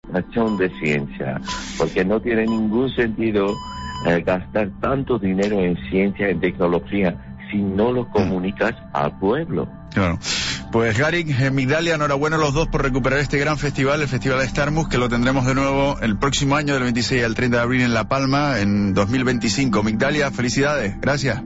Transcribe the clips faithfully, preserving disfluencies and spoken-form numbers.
demostración de ciencia, porque no tiene ningún sentido eh, gastar tanto dinero en ciencia, en tecnología, si no lo comunicas al pueblo. Claro. Pues Garik, eh, Migdalia, enhorabuena a los dos por recuperar este gran festival, el Festival de Starmus, que lo tendremos de nuevo el próximo año, del veintiséis al treinta de abril en La Palma, en dos mil veinticinco. Migdalia, felicidades, gracias.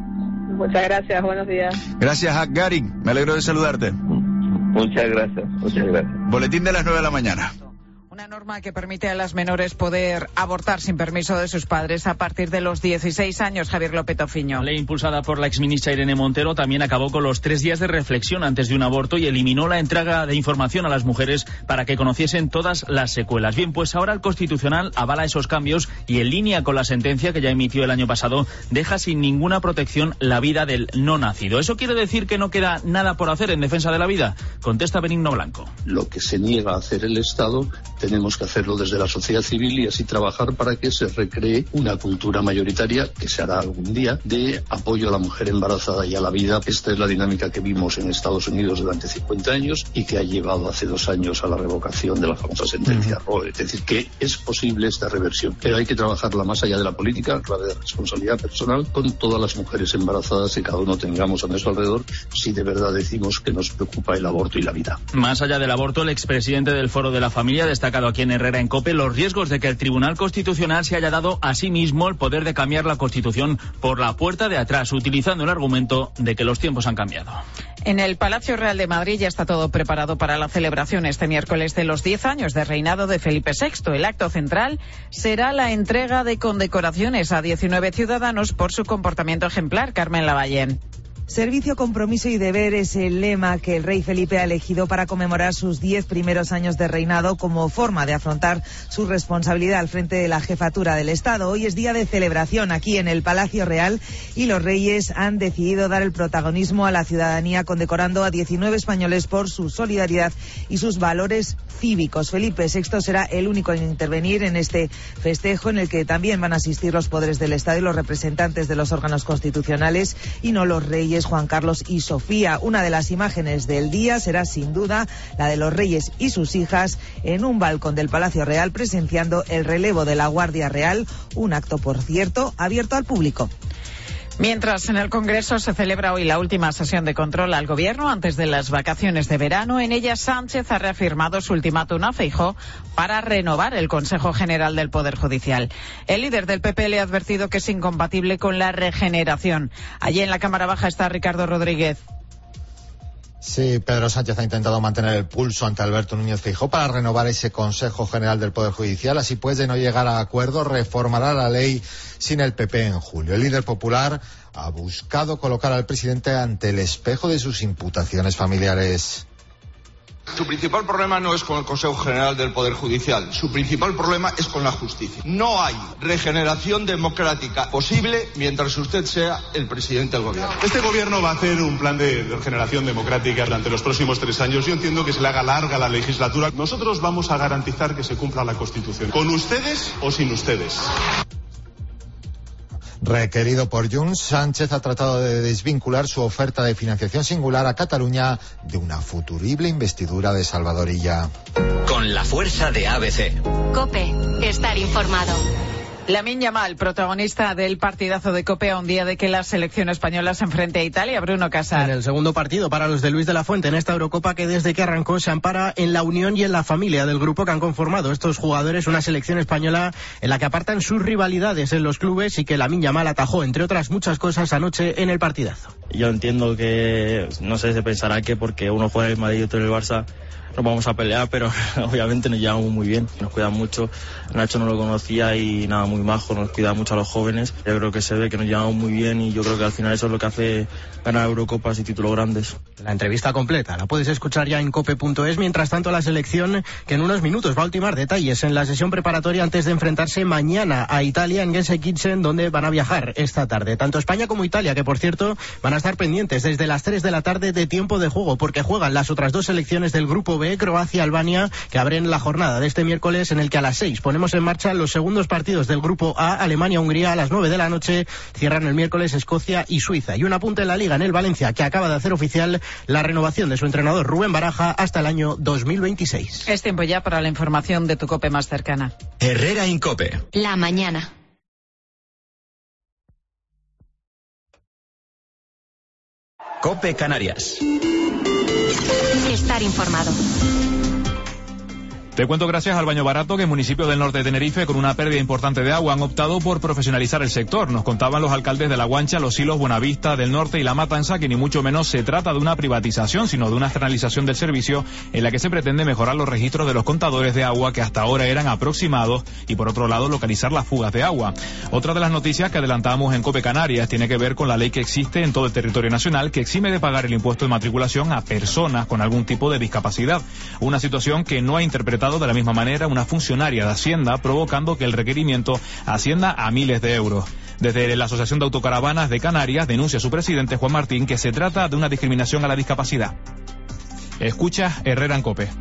Muchas gracias, buenos días. Gracias a Garik, me alegro de saludarte. Muchas gracias, muchas gracias. Boletín de las nueve de la mañana. Una norma que permite a las menores poder abortar sin permiso de sus padres a partir de los dieciséis años. Javier López Tofiño. La ley impulsada por la exministra Irene Montero también acabó con los tres días de reflexión antes de un aborto y eliminó la entrega de información a las mujeres para que conociesen todas las secuelas. Bien, pues ahora el Constitucional avala esos cambios y, en línea con la sentencia que ya emitió el año pasado, deja sin ninguna protección la vida del no nacido. ¿Eso quiere decir que no queda nada por hacer en defensa de la vida? Contesta Benigno Blanco. Lo que se niega a hacer el Estado, tenemos que hacerlo desde la sociedad civil y así trabajar para que se recree una cultura mayoritaria, que se hará algún día, de apoyo a la mujer embarazada y a la vida. Esta es la dinámica que vimos en Estados Unidos durante cincuenta años y que ha llevado hace dos años a la revocación de la famosa sentencia uh-huh. Roe. Es decir, que es posible esta reversión, pero hay que trabajarla más allá de la política, la de responsabilidad personal, con todas las mujeres embarazadas que cada uno tengamos a nuestro alrededor, si de verdad decimos que nos preocupa el aborto y la vida. Más allá del aborto, el expresidente del Foro de la Familia ha destacado aquí en Herrera en COPE los riesgos de que el Tribunal Constitucional se haya dado a sí mismo el poder de cambiar la Constitución por la puerta de atrás, utilizando el argumento de que los tiempos han cambiado. En el Palacio Real de Madrid ya está todo preparado para la celebración este miércoles de los diez años de reinado de Felipe sexto. El acto central será la entrega de condecoraciones a diecinueve ciudadanos por su comportamiento ejemplar. Carmen Lavallén. Servicio, compromiso y deber es el lema que el rey Felipe ha elegido para conmemorar sus diez primeros años de reinado como forma de afrontar su responsabilidad al frente de la jefatura del Estado. Hoy es día de celebración aquí en el Palacio Real y los reyes han decidido dar el protagonismo a la ciudadanía condecorando a diecinueve españoles por su solidaridad y sus valores cívicos. Felipe sexto será el único en intervenir en este festejo, en el que también van a asistir los poderes del Estado y los representantes de los órganos constitucionales, y no los reyes Juan Carlos y Sofía. Una de las imágenes del día será sin duda la de los reyes y sus hijas en un balcón del Palacio Real presenciando el relevo de la Guardia Real, un acto, por cierto, abierto al público. Mientras en el Congreso se celebra hoy la última sesión de control al Gobierno antes de las vacaciones de verano, en ella Sánchez ha reafirmado su ultimátum a Feijóo para renovar el Consejo General del Poder Judicial. El líder del P P le ha advertido que es incompatible con la regeneración. Allí en la Cámara Baja está Ricardo Rodríguez. Sí, Pedro Sánchez ha intentado mantener el pulso ante Alberto Núñez Feijóo para renovar ese Consejo General del Poder Judicial. Así pues, de no llegar a acuerdo, reformará la ley sin el P P en julio. El líder popular ha buscado colocar al presidente ante el espejo de sus imputaciones familiares. Su principal problema no es con el Consejo General del Poder Judicial, su principal problema es con la justicia. No hay regeneración democrática posible mientras usted sea el presidente del gobierno. Este gobierno va a hacer un plan de regeneración democrática durante los próximos tres años. Yo entiendo que se le haga larga la legislatura. Nosotros vamos a garantizar que se cumpla la Constitución, con ustedes o sin ustedes. Requerido por Junts, Sánchez ha tratado de desvincular su oferta de financiación singular a Cataluña de una futurible investidura de Salvador Illa. Con la fuerza de A B C. COPE, estar informado. Lamine Yamal, protagonista del partidazo de COPE a un día de que la selección española se enfrente a Italia. Bruno Casar. En el segundo partido para los de Luis de la Fuente en esta Eurocopa, que desde que arrancó se ampara en la unión y en la familia del grupo que han conformado estos jugadores, una selección española en la que apartan sus rivalidades en los clubes y que Lamine Yamal atajó, entre otras muchas cosas, anoche en el partidazo. Yo entiendo que, no sé, se pensará que porque uno juega en el Madrid y otro en el Barça nos vamos a pelear, pero obviamente nos llevamos muy bien, nos cuidan mucho. Nacho no lo conocía y nada, muy majo, nos cuida mucho a los jóvenes. Yo creo que se ve que nos llevamos muy bien y yo creo que al final eso es lo que hace ganar Eurocopas y títulos grandes. La entrevista completa la puedes escuchar ya en cope punto es. Mientras tanto, la selección, que en unos minutos va a ultimar detalles en la sesión preparatoria antes de enfrentarse mañana a Italia en Gelsenkirchen, donde van a viajar esta tarde. Tanto España como Italia, que por cierto van a estar pendientes desde las tres de la tarde de tiempo de juego, porque juegan las otras dos selecciones del grupo B, Croacia-Albania, que abren la jornada de este miércoles, en el que a las seis ponemos en marcha los segundos partidos del grupo A, Alemania-Hungría a las nueve de la noche, cierran el miércoles Escocia y Suiza. Y un apunte en la Liga, en el Valencia, que acaba de hacer oficial la renovación de su entrenador Rubén Baraja hasta el año dos mil veintiséis. Es tiempo ya para la información de tu COPE más cercana. Herrera Incope. La mañana. COPE Canarias. Estar informado. Te cuento gracias al Baño Barato que en municipios del norte de Tenerife, con una pérdida importante de agua, han optado por profesionalizar el sector. Nos contaban los alcaldes de La Guancha, Los Silos, Buenavista del Norte y La Matanza que ni mucho menos se trata de una privatización, sino de una externalización del servicio en la que se pretende mejorar los registros de los contadores de agua que hasta ahora eran aproximados y, por otro lado, localizar las fugas de agua. Otra de las noticias que adelantamos en COPE Canarias tiene que ver con la ley que existe en todo el territorio nacional que exime de pagar el impuesto de matriculación a personas con algún tipo de discapacidad. Una situación que no ha interpretado de la misma manera una funcionaria de Hacienda, provocando que el requerimiento ascienda a miles de euros. Desde la Asociación de Autocaravanas de Canarias denuncia su presidente Juan Martín que se trata de una discriminación a la discapacidad. Escucha Herrera en COPE.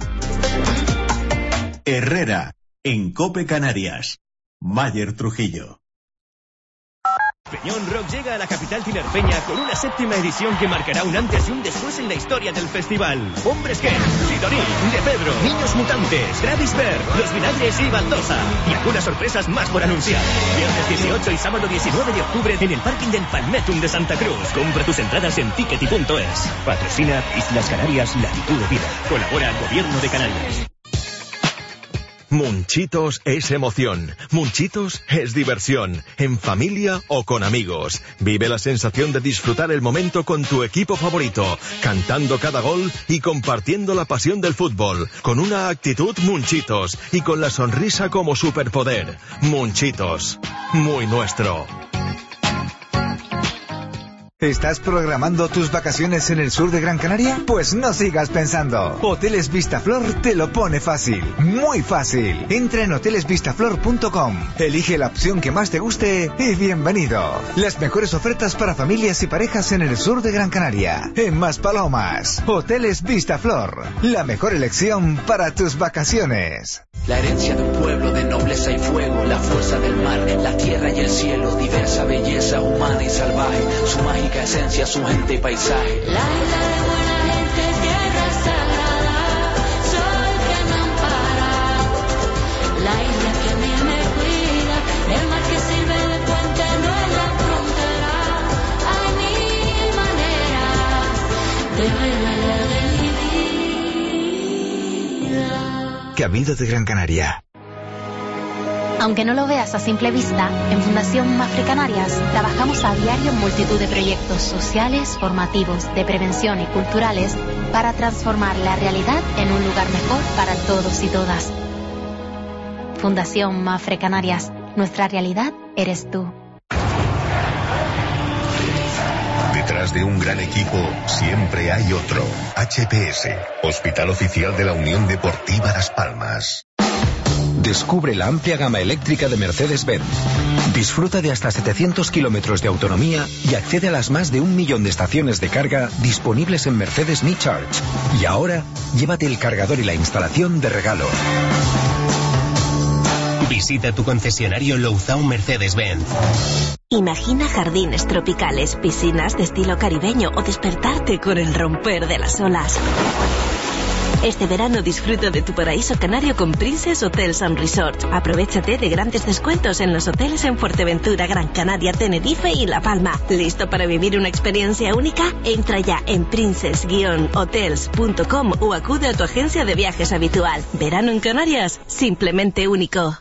Herrera en COPE Canarias. Mayer Trujillo. Peñón Rock llega a la capital tinerfeña con una séptima edición que marcará un antes y un después en la historia del festival. Hombres G, Sidoní, De Pedro, Niños Mutantes, Travis Berg, Los Vinagres y Baldosa. Y algunas sorpresas más por anunciar. Viernes dieciocho y sábado diecinueve de octubre en el parking del Palmetum de Santa Cruz. Compra tus entradas en tickety punto es. Patrocina Islas Canarias Latitud de Vida. Colabora Gobierno de Canarias. Munchitos es emoción, Munchitos es diversión, en familia o con amigos. Vive la sensación de disfrutar el momento con tu equipo favorito, cantando cada gol y compartiendo la pasión del fútbol, con una actitud Munchitos y con la sonrisa como superpoder. Munchitos, muy nuestro. ¿Estás programando tus vacaciones en el sur de Gran Canaria? Pues no sigas pensando. Hoteles Vistaflor te lo pone fácil, muy fácil. Entra en hoteles vistaflor punto com, elige la opción que más te guste y bienvenido. Las mejores ofertas para familias y parejas en el sur de Gran Canaria. En Maspalomas, Hoteles Vistaflor, la mejor elección para tus vacaciones. La herencia de un pueblo de nobleza y fuego, la fuerza del mar, la tierra y el cielo, diversa belleza humana y salvaje, su mágica esencia, su gente y paisaje. La isla de buena gente, tierra sagrada, sol que me ampara, la isla que a mí me cuida, el mar que sirve de puente, no es la frontera, hay mil maneras de ver de mi vida. Caminos de Gran Canaria. Aunque no lo veas a simple vista, en Fundación Mafre Canarias trabajamos a diario en multitud de proyectos sociales, formativos, de prevención y culturales para transformar la realidad en un lugar mejor para todos y todas. Fundación Mafre Canarias, nuestra realidad eres tú. Detrás de un gran equipo siempre hay otro. H P S, Hospital Oficial de la Unión Deportiva Las Palmas. Descubre la amplia gama eléctrica de Mercedes-Benz. Disfruta de hasta setecientos kilómetros de autonomía y accede a las más de un millón de estaciones de carga disponibles en Mercedes Me Charge. Y ahora, llévate el cargador y la instalación de regalo. Visita tu concesionario Louzao Mercedes-Benz. Imagina jardines tropicales, piscinas de estilo caribeño o despertarte con el romper de las olas. Este verano disfruta de tu paraíso canario con Princess Hotels and Resorts. Aprovechate de grandes descuentos en los hoteles en Fuerteventura, Gran Canaria, Tenerife y La Palma. ¿Listo para vivir una experiencia única? Entra ya en princess hotels punto com o acude a tu agencia de viajes habitual. Verano en Canarias, simplemente único.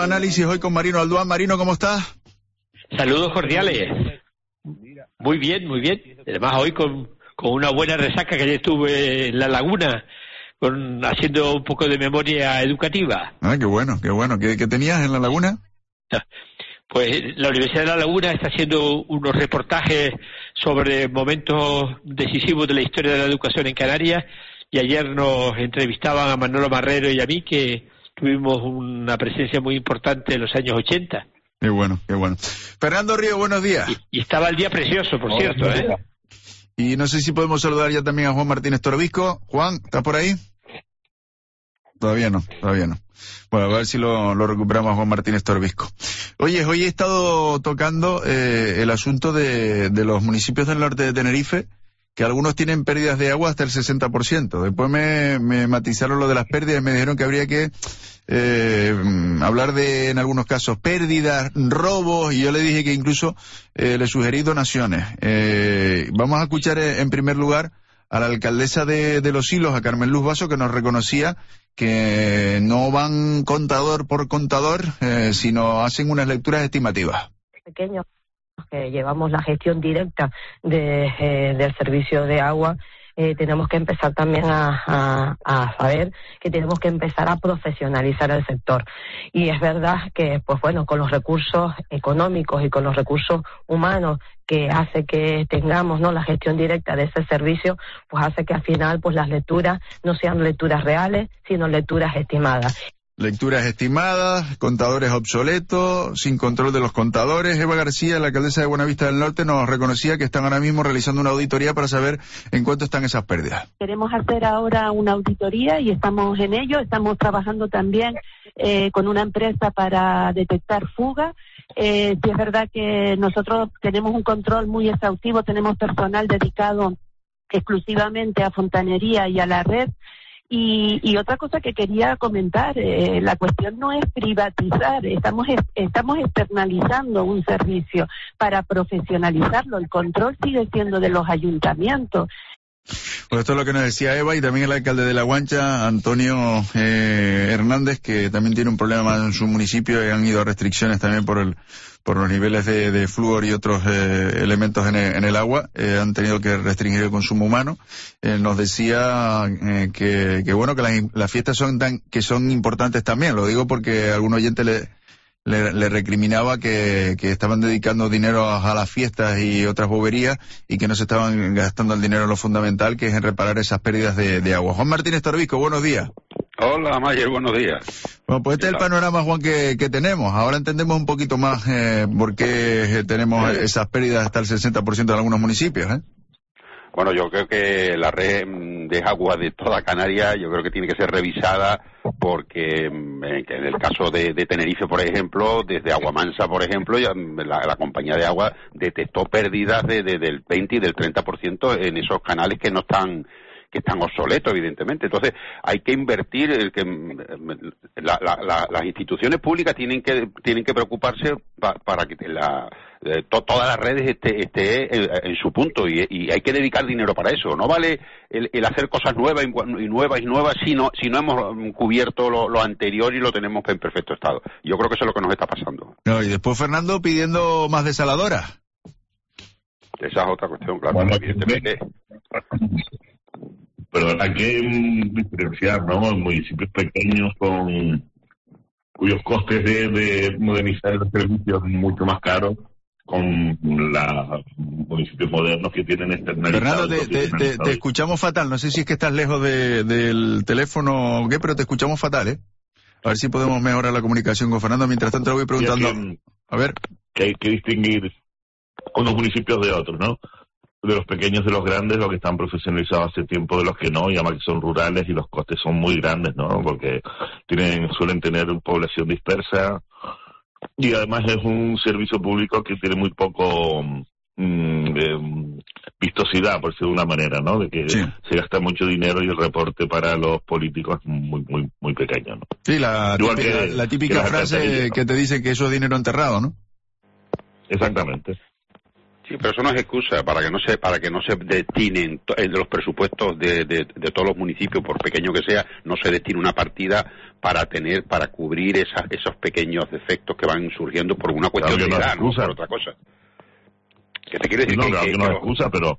análisis hoy con Marino Alduán. Marino, ¿cómo estás? Saludos cordiales. Muy bien, muy bien. Además hoy con, con una buena resaca que ayer estuve en La Laguna, con, haciendo un poco de memoria educativa. Ah, qué bueno, qué bueno. ¿Qué, qué tenías en La Laguna? Pues la Universidad de La Laguna está haciendo unos reportajes sobre momentos decisivos de la historia de la educación en Canarias, y ayer nos entrevistaban a Manolo Marrero y a mí, que tuvimos una presencia muy importante en los años ochenta. Qué bueno, qué bueno. Fernando Río, buenos días. Y, y estaba el día precioso, por Hola, cierto, ¿eh? Y no sé si podemos saludar ya también a Juan Martínez Torbisco. Juan, ¿estás por ahí? Todavía no, todavía no. Bueno, a ver si lo, lo recuperamos a Juan Martínez Torbisco. Oye, hoy he estado tocando eh, el asunto de, de los municipios del norte de Tenerife, que algunos tienen pérdidas de agua hasta el sesenta por ciento. Después me, me matizaron lo de las pérdidas y me dijeron que habría que eh, hablar de, en algunos casos, pérdidas, robos, y yo le dije que incluso eh, le sugerí donaciones. Eh, vamos a escuchar eh, en primer lugar a la alcaldesa de, de Los Silos, a Carmen Luz Vaso, que nos reconocía que no van contador por contador, eh, sino hacen unas lecturas estimativas. Pequeños que llevamos la gestión directa de, eh, del servicio de agua, eh, tenemos que empezar también a, a, a saber que tenemos que empezar a profesionalizar el sector. Y es verdad que, pues bueno, con los recursos económicos y con los recursos humanos que hace que tengamos, ¿no?, la gestión directa de ese servicio, pues hace que al final pues las lecturas no sean lecturas reales, sino lecturas estimadas. Lecturas estimadas, contadores obsoletos, sin control de los contadores. Eva García, la alcaldesa de Buenavista del Norte, nos reconocía que están ahora mismo realizando una auditoría para saber en cuánto están esas pérdidas. Queremos hacer ahora una auditoría y estamos en ello. Estamos trabajando también eh, con una empresa para detectar fugas. Eh, sí es verdad que nosotros tenemos un control muy exhaustivo, tenemos personal dedicado exclusivamente a fontanería y a la red. Y, y otra cosa que quería comentar, eh, la cuestión no es privatizar, estamos estamos externalizando un servicio para profesionalizarlo. El control sigue siendo de los ayuntamientos. Pues esto es lo que nos decía Eva, y también el alcalde de La Guancha, Antonio eh, Hernández, que también tiene un problema en su municipio y han ido a restricciones también por el por los niveles de, de flúor y otros eh, elementos en el, en el agua. Eh, han tenido que restringir el consumo humano. Eh, nos decía eh, que, que bueno, que las, las fiestas son tan, que son importantes también. Lo digo porque algún oyente le Le, le recriminaba que, que estaban dedicando dinero a, a las fiestas y otras boberías, y que no se estaban gastando el dinero en lo fundamental, que es en reparar esas pérdidas de, de agua. Juan Martínez Torbisco, buenos días. Hola, Mayer, buenos días. Bueno, pues este es el panorama, Juan, que, que tenemos. Ahora entendemos un poquito más eh, por qué tenemos sí. esas pérdidas hasta el sesenta por ciento de algunos municipios, ¿eh? Bueno, yo creo que la red de agua de toda Canarias, yo creo que tiene que ser revisada, porque en el caso de, de Tenerife, por ejemplo, desde Aguamansa, por ejemplo, ya la, la compañía de agua detectó pérdidas de, de, del veinte y del treinta por ciento en esos canales que no están que están obsoletos, evidentemente. Entonces, hay que invertir, el que la, la, la, las instituciones públicas tienen que tienen que preocuparse pa, para que la eh, to, todas las redes esté, esté en, en su punto, y, y hay que dedicar dinero para eso. No vale el, el hacer cosas nuevas y, y nuevas y nuevas si no, si no hemos cubierto lo, lo anterior y lo tenemos en perfecto estado. Yo creo que eso es lo que nos está pasando. No, y después Fernando pidiendo más desaladoras. Esa es otra cuestión, claro, bueno, evidentemente. Pero hay que diferenciar, ¿no? Municipios pequeños con cuyos costes de, de modernizar el servicio son mucho más caros, con los municipios modernos que tienen externalizados. Fernando, te, te, te, te escuchamos fatal. No sé si es que estás lejos de, del teléfono o qué, pero te escuchamos fatal, ¿eh? A ver si podemos mejorar la comunicación con Fernando. Mientras tanto, le voy preguntando. Que, a ver. Que hay que distinguir unos municipios de otros, ¿no? De los pequeños de los grandes, los que están profesionalizados hace tiempo de los que no, y además que son rurales y los costes son muy grandes, ¿no? Porque tienen suelen tener población dispersa, y además es un servicio público que tiene muy poco mmm, eh, vistosidad, por decirlo de una manera, ¿no? De que sí. se gasta mucho dinero y el reporte para los políticos es muy muy muy pequeño, ¿no? Sí, la típica, que, la típica que frase que te dice que eso es dinero enterrado, ¿no? Exactamente. Sí, pero eso no es excusa para que no se para que no se destinen to- de los presupuestos de, de, de todos los municipios, por pequeño que sea, no se destine una partida para tener para cubrir esas, esos pequeños defectos que van surgiendo por una cuestión Claro que de no es edad, no excusa. por otra cosa. ¿Qué te quiere decir? No, que, claro que- que no que es los- excusa, pero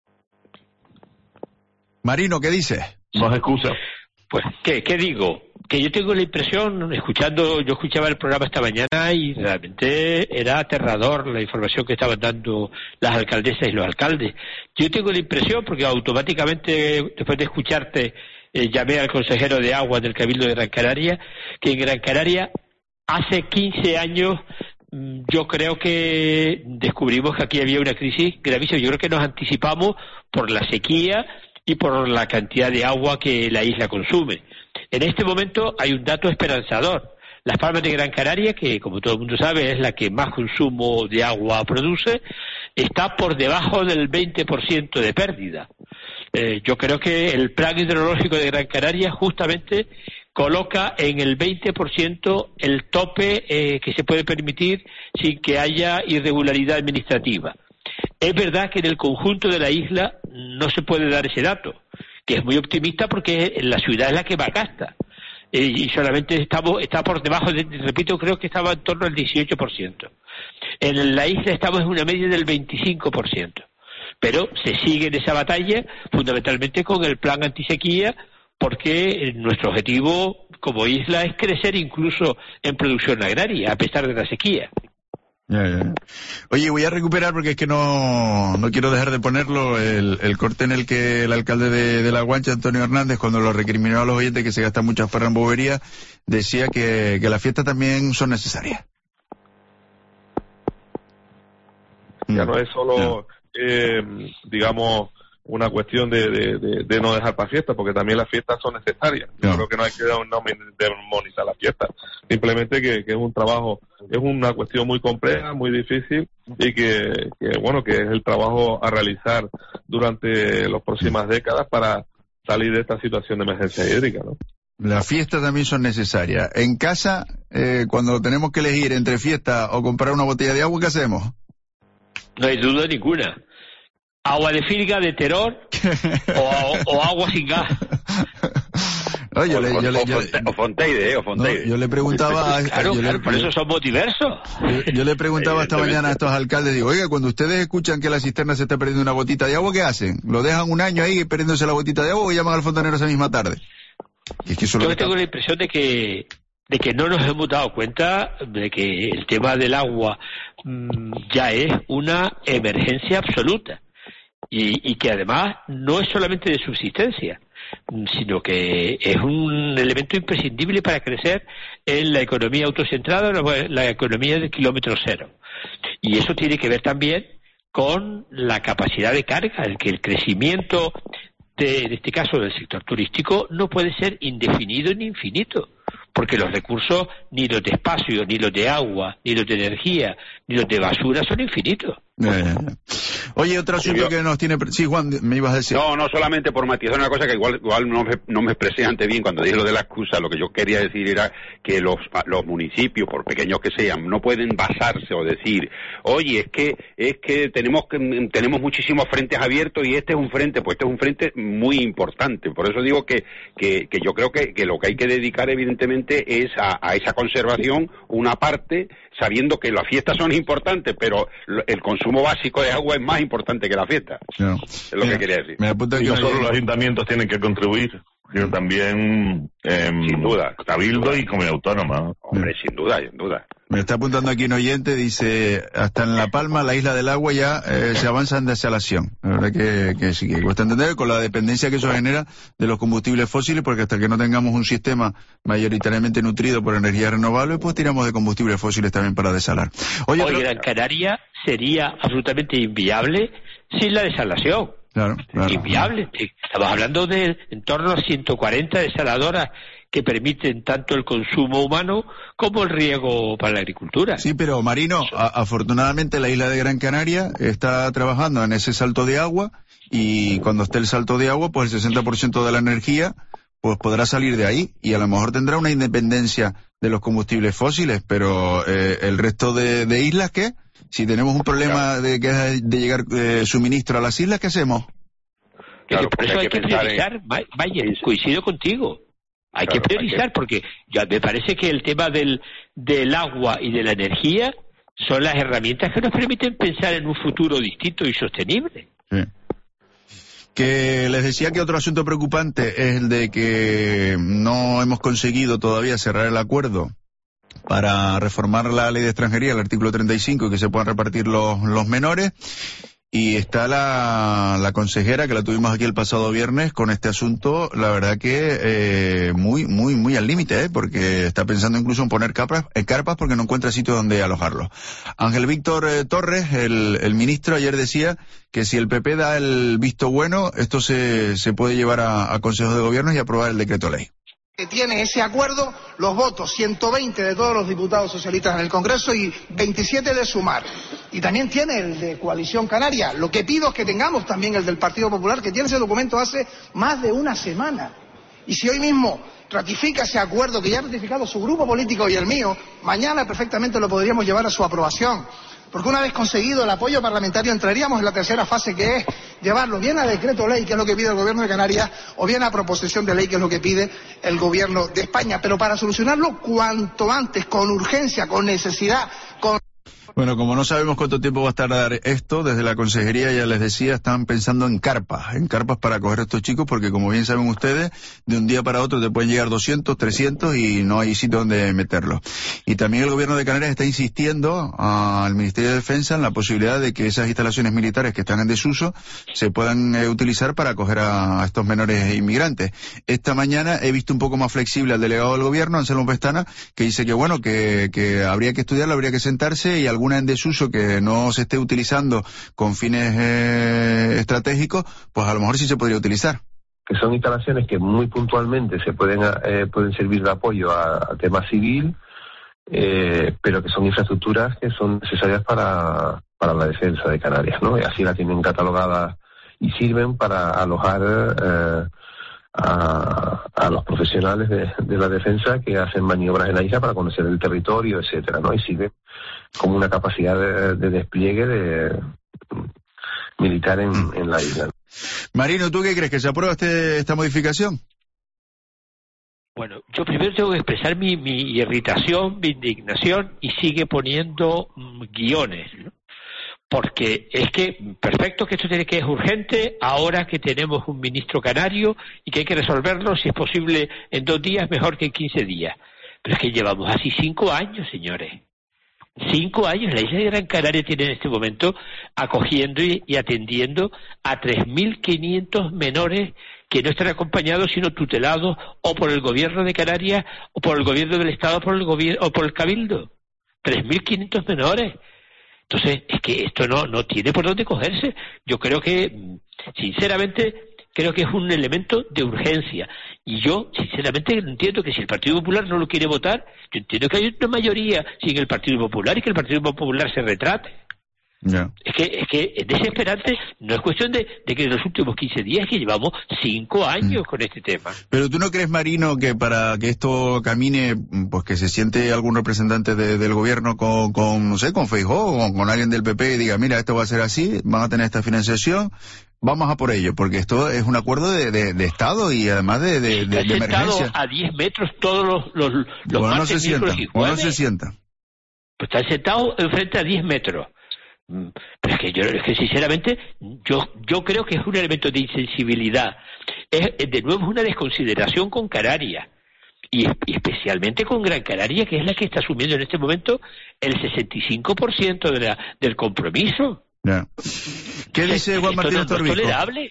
Marino, ¿qué dice? no es excusa. Pues, ¿qué, qué digo? Que yo tengo la impresión, escuchando, yo escuchaba el programa esta mañana y realmente era aterrador la información que estaban dando las alcaldesas y los alcaldes. Yo tengo la impresión, porque automáticamente, después de escucharte, eh, llamé al consejero de Agua del Cabildo de Gran Canaria, que en Gran Canaria hace quince años mm, yo creo que descubrimos que aquí había una crisis gravísima. Yo creo que nos anticipamos por la sequía y por la cantidad de agua que la isla consume. En este momento hay un dato esperanzador. Las Palmas de Gran Canaria, que como todo el mundo sabe es la que más consumo de agua produce, está por debajo del veinte por ciento de pérdida. Eh, yo creo que el plan hidrológico de Gran Canaria justamente coloca en el veinte por ciento el tope eh, que se puede permitir sin que haya irregularidad administrativa. Es verdad que en el conjunto de la isla no se puede dar ese dato, que es muy optimista porque la ciudad es la que más gasta. Eh, y solamente estamos está por debajo, de, repito, creo que estaba en torno al dieciocho por ciento. En la isla estamos en una media del veinticinco por ciento. Pero se sigue en esa batalla fundamentalmente con el plan antisequía, porque nuestro objetivo como isla es crecer incluso en producción agraria, a pesar de la sequía. Ya, ya. Oye, voy a recuperar, porque es que no, no quiero dejar de ponerlo, el, el corte en el que el alcalde de, de La Guancha, Antonio Hernández, cuando lo recriminó a los oyentes que se gastan muchas farras en bobería, decía que, que las fiestas también son necesarias. Ya no es solo, eh, digamos, una cuestión de, de, de, de no dejar para fiestas, porque también las fiestas son necesarias. Yo creo que no hay que dar un nombre demonizar a las fiestas. Simplemente que, que es un trabajo, es una cuestión muy compleja, muy difícil, y que, que, bueno, que es el trabajo a realizar durante las próximas décadas para salir de esta situación de emergencia hídrica, ¿no? Las fiestas también son necesarias. En casa, eh, cuando tenemos que elegir entre fiesta o comprar una botella de agua, ¿qué hacemos? No hay duda ninguna. Agua de Filga, de Teror, o, o agua sin gas. Oye, yo o, le, yo, le, yo, o Fonteide, eh, o Fonteide. No, yo le preguntaba... Claro, yo claro, le, por eso somos diversos. Yo, yo le preguntaba esta mañana a estos alcaldes, digo, oiga, cuando ustedes escuchan que la cisterna se está perdiendo una gotita de agua, ¿qué hacen? ¿Lo dejan un año ahí perdiéndose la gotita de agua o llaman al fontanero esa misma tarde? Y es que eso Yo lo que tengo está... la impresión de que de que no nos hemos dado cuenta de que el tema del agua mmm, ya es una emergencia absoluta. Y, y que además no es solamente de subsistencia, sino que es un elemento imprescindible para crecer en la economía autocentrada, la, la economía del kilómetro cero. Y eso tiene que ver también con la capacidad de carga, el que el crecimiento de, en este caso del sector turístico, no puede ser indefinido ni infinito, porque los recursos, ni los de espacio, ni los de agua, ni los de energía, ni los de basura son infinitos. Eh, Oye, otro asunto yo... que nos tiene... Sí, Juan, me ibas a decir. No, no solamente por matizar una cosa que igual, igual no, me, no me expresé antes bien cuando dije lo de la excusa. Lo que yo quería decir era que los, los municipios, por pequeños que sean, no pueden basarse o decir, oye, es que es que tenemos que tenemos muchísimos frentes abiertos y este es un frente, pues este es un frente muy importante. Por eso digo que que, que yo creo que, que lo que hay que dedicar evidentemente es a, a esa conservación una parte, sabiendo que las fiestas son importantes, pero el consumo básico de agua es más importante que la fiesta. No. Es lo Mira, que quería decir. Me apunta que y no solo los ayuntamientos tienen que contribuir, sino también eh, sin duda, Cabildo sin y Comunidad Autónoma. Hombre, sin duda, sin duda. Me está apuntando aquí un oyente, dice, hasta en La Palma, la isla del agua, ya eh, se avanza en desalación. La verdad que, que sí, que cuesta entender con la dependencia que eso genera de los combustibles fósiles, porque hasta que no tengamos un sistema mayoritariamente nutrido por energías renovables, pues tiramos de combustibles fósiles también para desalar. Oye, Hoy pero... Gran Canaria sería absolutamente inviable sin la desalación. Claro, claro. Inviable. Estamos hablando de en torno a ciento cuarenta desaladoras que permiten tanto el consumo humano como el riego para la agricultura. Sí, pero Marino, a, afortunadamente la isla de Gran Canaria está trabajando en ese salto de agua y cuando esté el salto de agua, pues el sesenta por ciento de la energía pues podrá salir de ahí y a lo mejor tendrá una independencia de los combustibles fósiles, pero eh, el resto de, de islas, ¿qué? Si tenemos un problema de que de, de llegar eh, suministro a las islas, ¿qué hacemos? Claro, por eso hay que priorizar, en... vaya, coincido contigo. Hay claro, que priorizar, hay que... porque ya me parece que el tema del, del agua y de la energía son las herramientas que nos permiten pensar en un futuro distinto y sostenible. Sí. Que les decía que otro asunto preocupante es el de que no hemos conseguido todavía cerrar el acuerdo para reformar la ley de extranjería, el artículo treinta y cinco, y que se puedan repartir los, los menores. Y está la, la consejera, que la tuvimos aquí el pasado viernes, con este asunto, la verdad que eh, muy, muy, muy al límite, ¿eh? Porque está pensando incluso en poner carpas, en carpas porque no encuentra sitio donde alojarlos. Ángel Víctor eh, Torres, el, el ministro, ayer decía que si el P P da el visto bueno, esto se, se puede llevar a, a Consejo de Gobierno y aprobar el decreto ley. Que tiene ese acuerdo los votos ciento veinte de todos los diputados socialistas en el Congreso y veintisiete de Sumar. Y también tiene el de Coalición Canaria. Lo que pido es que tengamos también el del Partido Popular, que tiene ese documento hace más de una semana. Y si hoy mismo ratifica ese acuerdo que ya ha ratificado su grupo político y el mío, mañana perfectamente lo podríamos llevar a su aprobación. Porque una vez conseguido el apoyo parlamentario entraríamos en la tercera fase, que es llevarlo bien a decreto ley, que es lo que pide el Gobierno de Canarias, o bien a proposición de ley, que es lo que pide el Gobierno de España. Pero para solucionarlo cuanto antes, con urgencia, con necesidad, con... Bueno, como no sabemos cuánto tiempo va a tardar esto, desde la consejería, ya les decía, están pensando en carpas, en carpas para acoger a estos chicos, porque como bien saben ustedes, de un día para otro te pueden llegar doscientos, trescientos y no hay sitio donde meterlos. Y también el Gobierno de Canarias está insistiendo al Ministerio de Defensa en la posibilidad de que esas instalaciones militares que están en desuso se puedan eh, utilizar para acoger a, a estos menores inmigrantes. Esta mañana he visto un poco más flexible al delegado del Gobierno, Anselmo Pestana, que dice que bueno, que, que habría que estudiarlo, habría que sentarse, y algún una en desuso que no se esté utilizando con fines eh, estratégicos, pues a lo mejor sí se podría utilizar. Que son instalaciones que muy puntualmente se pueden eh, pueden servir de apoyo a, a tema civil, eh, pero que son infraestructuras que son necesarias para, para la defensa de Canarias, ¿no? Y así la tienen catalogadas y sirven para alojar eh, A, a los profesionales de, de la defensa que hacen maniobras en la isla para conocer el territorio, etcétera, ¿no? Y sirve como una capacidad de, de despliegue de, militar en, en la isla. Marino, ¿tú qué crees? ¿Que se aprueba este, esta modificación? Bueno, yo primero tengo que expresar mi, mi irritación, mi indignación, y sigue poniendo mm, guiones, ¿no? Porque es que, perfecto que esto tiene que es urgente, ahora que tenemos un ministro canario y que hay que resolverlo, si es posible, en dos días, mejor que en quince días. Pero es que llevamos así cinco años, señores. Cinco años. La isla de Gran Canaria tiene en este momento acogiendo y, y atendiendo a tres mil quinientos menores que no están acompañados, sino tutelados o por el gobierno de Canarias, o por el gobierno del Estado, o por el gobierno, o por el Cabildo. tres mil quinientos menores. Entonces, es que esto no, no tiene por dónde cogerse. Yo creo que, sinceramente, creo que es un elemento de urgencia. Y yo, sinceramente, entiendo que si el Partido Popular no lo quiere votar, yo entiendo que hay una mayoría sin el Partido Popular y que el Partido Popular se retrate. Yeah. Es que es que es desesperante. No es cuestión de, de que en los últimos quince días, que llevamos cinco años mm. con este tema. Pero tú no crees, Marino, que para que esto camine, pues que se siente algún representante de, del gobierno con, con, no sé, con Feijóo o con, con alguien del P P y diga, mira, esto va a ser así, van a tener esta financiación, vamos a por ello, porque esto es un acuerdo de, de, de Estado y además de, de, de, de emergencia. A diez metros todos los, los, los bueno, martes, no se sienta, y bueno, no se sienta. Pues están sentados enfrente a diez metros. Pero es que yo, es que sinceramente, yo, yo creo que es un elemento de insensibilidad. Es, de nuevo, es una desconsideración con Canarias. Y, y especialmente con Gran Canaria, que es la que está asumiendo en este momento el sesenta y cinco por ciento de la, del compromiso. Yeah. ¿Qué dice Juan Martín Torvico? ¿No es tolerable?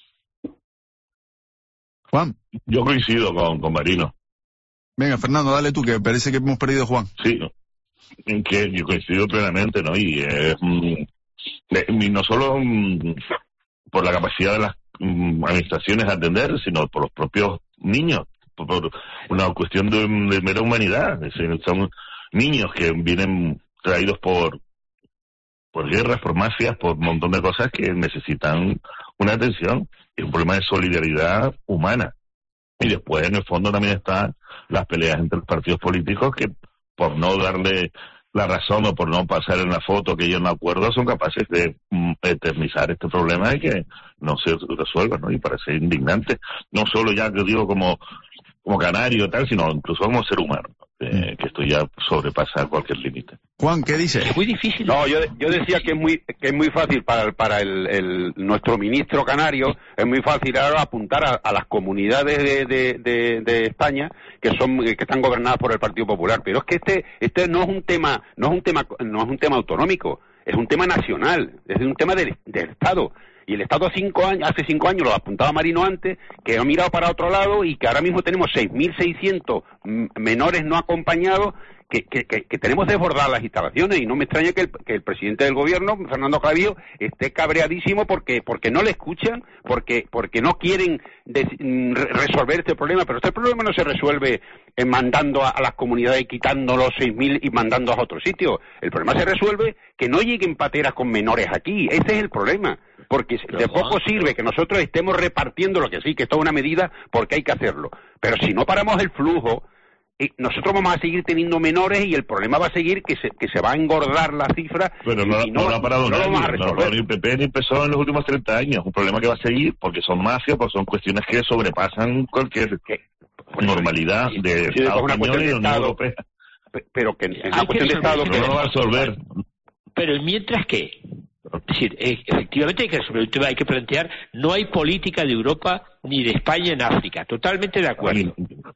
Juan. Yo coincido con, con Marino. Venga, Fernando, dale tú, que parece que hemos perdido a Juan. Sí, en que yo coincido plenamente, ¿no? Y es mm, no solo mm, por la capacidad de las mm, administraciones de atender, sino por los propios niños, por, por una cuestión de, de mera humanidad. Es decir, son niños que vienen traídos por por guerras, por mafias, por un montón de cosas que necesitan una atención. Es un problema de solidaridad humana. Y después, en el fondo, también están las peleas entre los partidos políticos que, por no darle la razón o por no pasar en la foto que ellos no acuerdan, son capaces de mm, eternizar este problema y que no se resuelva, ¿no? Y parece indignante, no solo ya que digo como, como canario y tal, sino incluso como ser humano, eh, que esto ya sobrepasa cualquier límite. Juan, ¿qué dice? Es muy difícil. No, yo, yo decía que es muy que es muy fácil para, para el, el nuestro ministro canario, es muy fácil ahora apuntar a, a las comunidades de, de, de, de España que son que están gobernadas por el Partido Popular, pero es que este este no es un tema no es un tema no es un tema autonómico, es un tema nacional, es un tema del, del Estado. Y el Estado cinco años, hace cinco años, lo apuntaba Marino antes, que ha mirado para otro lado y que ahora mismo tenemos seis mil seiscientos menores no acompañados que, que, que, que tenemos desbordadas las instalaciones, y no me extraña que el, que el presidente del gobierno, Fernando Clavijo, esté cabreadísimo porque porque no le escuchan, porque porque no quieren des, resolver este problema. Pero este problema no se resuelve eh, mandando a, a las comunidades y quitando los seis mil y mandando a otro sitio. El problema se resuelve que no lleguen pateras con menores aquí. Ese es el problema. Porque de poco sirve que nosotros estemos repartiendo, lo que sí, que esto es una medida porque hay que hacerlo. Pero si no paramos el flujo, nosotros vamos a seguir teniendo menores y el problema va a seguir que se, que se va a engordar la cifra. Pero no, y no, no, no ha parado no nadie, lo vamos a no resolver. ni el P P ni el P S O E en los últimos treinta años. Un problema que va a seguir porque son mafias, porque son cuestiones que sobrepasan cualquier normalidad de sí, Estado una español y de Unión Europea. Pero que en una cuestión de Estado... No lo va a resolver. Pero mientras que... Es decir, efectivamente hay que resolver el tema, hay que plantear, no hay política de Europa ni de España en África, totalmente de acuerdo.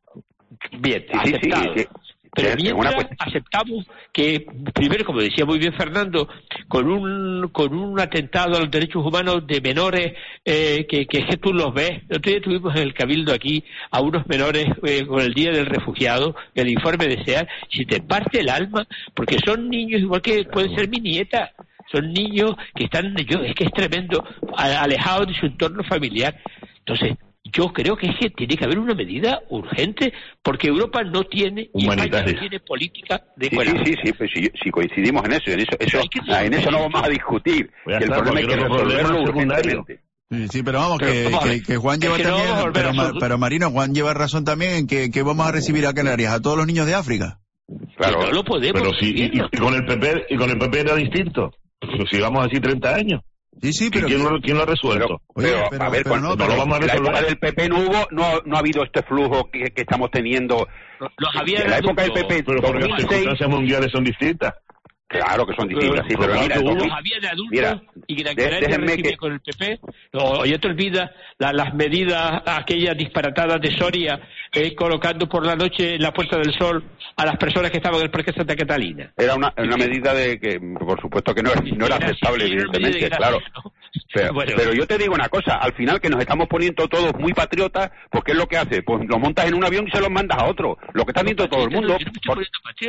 Bien, sí, aceptado. Sí, sí, sí. Pero Sí, mientras una... aceptamos que, primero, como decía muy bien Fernando, con un con un atentado a los derechos humanos de menores, eh, que, que es que tú los ves. El otro día tuvimos en el Cabildo aquí a unos menores eh, con el Día del Refugiado, el informe de SEAD, si te parte el alma, porque son niños igual que puede ser mi nieta. Son niños que están, yo, es que es tremendo, alejados de su entorno familiar. Entonces, yo creo que es que tiene que haber una medida urgente, porque Europa no tiene, y España no tiene política de sí, sí, sí, sí, pues si, si coincidimos en eso, en eso, eso en eso no vamos a discutir. Que el problema es que resolverlo urgentemente. Sí, sí, pero vamos, que, pero, que, que Juan lleva es que también, no pero, a... pero Marino, Juan lleva razón también en que, que vamos a recibir a Canarias a todos los niños de África. Claro, no lo podemos. Pero sí, y, y con el P P, y con el P P era distinto. Pues sigamos así treinta años. Sí, sí, pero ¿Quién, lo, ¿quién lo ha resuelto? Pero, pero, pero a ver, pero cuando no, no, pero lo vamos a resolver. En la época del P P no hubo, no, no ha habido este flujo que, que estamos teniendo. Los había en la época del P P, pero porque las circunstancias mundiales son distintas. Claro que son distintas, sí, pero mira, los había de adultos, mira, y Gran de, Canaria recibe que... con el P P, no, ya te olvidas la, las medidas, aquellas disparatadas de Soria, eh, colocando por la noche en la Puerta del Sol a las personas que estaban en el Parque Santa Catalina. Era una, una medida de que, por supuesto que no, no era aceptable, evidentemente, claro. Pero, bueno. pero yo te digo una cosa, al final que nos estamos poniendo todos muy patriotas, pues ¿qué es lo que hace? Pues lo montas en un avión y se los mandas a otro, lo que está viendo todo el mundo. Por...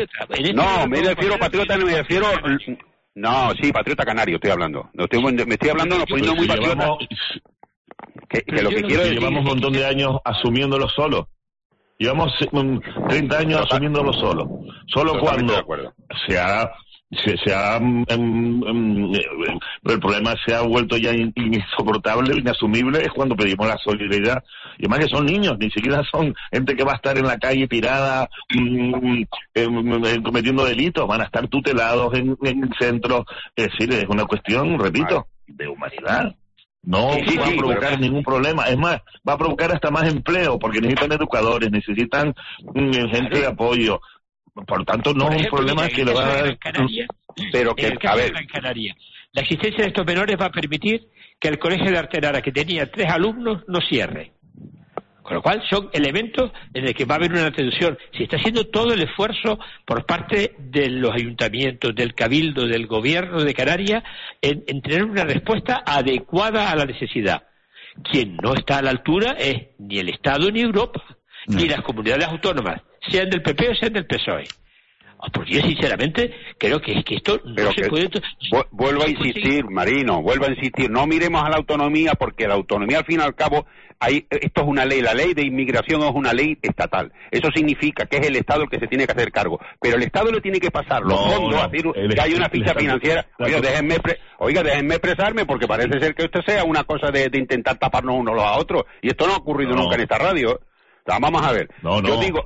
No, me refiero a patriota, me refiero... No, sí, patriota canario estoy hablando. No estoy, me estoy hablando, nos poniendo muy patriota. Llevamos, que, que lo que quiero decir... Llevamos un montón de años asumiéndolo solo. Llevamos treinta años asumiéndolo solo. Solo cuando se ha... Se, se ha um, um, el problema se ha vuelto ya insoportable, inasumible, es cuando pedimos la solidaridad. Y además que son niños, ni siquiera son gente que va a estar en la calle tirada um, um, cometiendo delitos, van a estar tutelados en, en centros. Es decir, es una cuestión, repito, de humanidad. No sí, sí, va a provocar sí, ningún problema. Es más, va a provocar hasta más empleo, porque necesitan educadores, necesitan um, gente de apoyo. Por tanto, no es un problema que le va a dar... Pero que, a ver... En Canaria, la existencia de estos menores va a permitir que el colegio de Artenara, que tenía tres alumnos, no cierre. Con lo cual, son elementos en los que va a haber una atención. Se está haciendo todo el esfuerzo por parte de los ayuntamientos, del Cabildo, del Gobierno de Canarias, en, en tener una respuesta adecuada a la necesidad. Quien no está a la altura es ni el Estado ni Europa, no. ni las comunidades autónomas, sean del P P o sean del P S O E. Porque yo sinceramente creo que, que esto no Pero se que puede... Vuelvo a insistir, Marino, vuelvo a insistir, no miremos a la autonomía, porque la autonomía al fin y al cabo, hay, esto es una ley, la ley de inmigración es una ley estatal. Eso significa que es el Estado el que se tiene que hacer cargo. Pero el Estado le tiene que pasar los no, fondos, no, a decir que hay una ficha financiera. Oiga, déjenme, oiga, déjenme expresarme, porque parece ser que esto sea una cosa de, de intentar taparnos unos a otros. Y esto no ha ocurrido no. nunca en esta radio. Vamos a ver. No, no. Yo digo...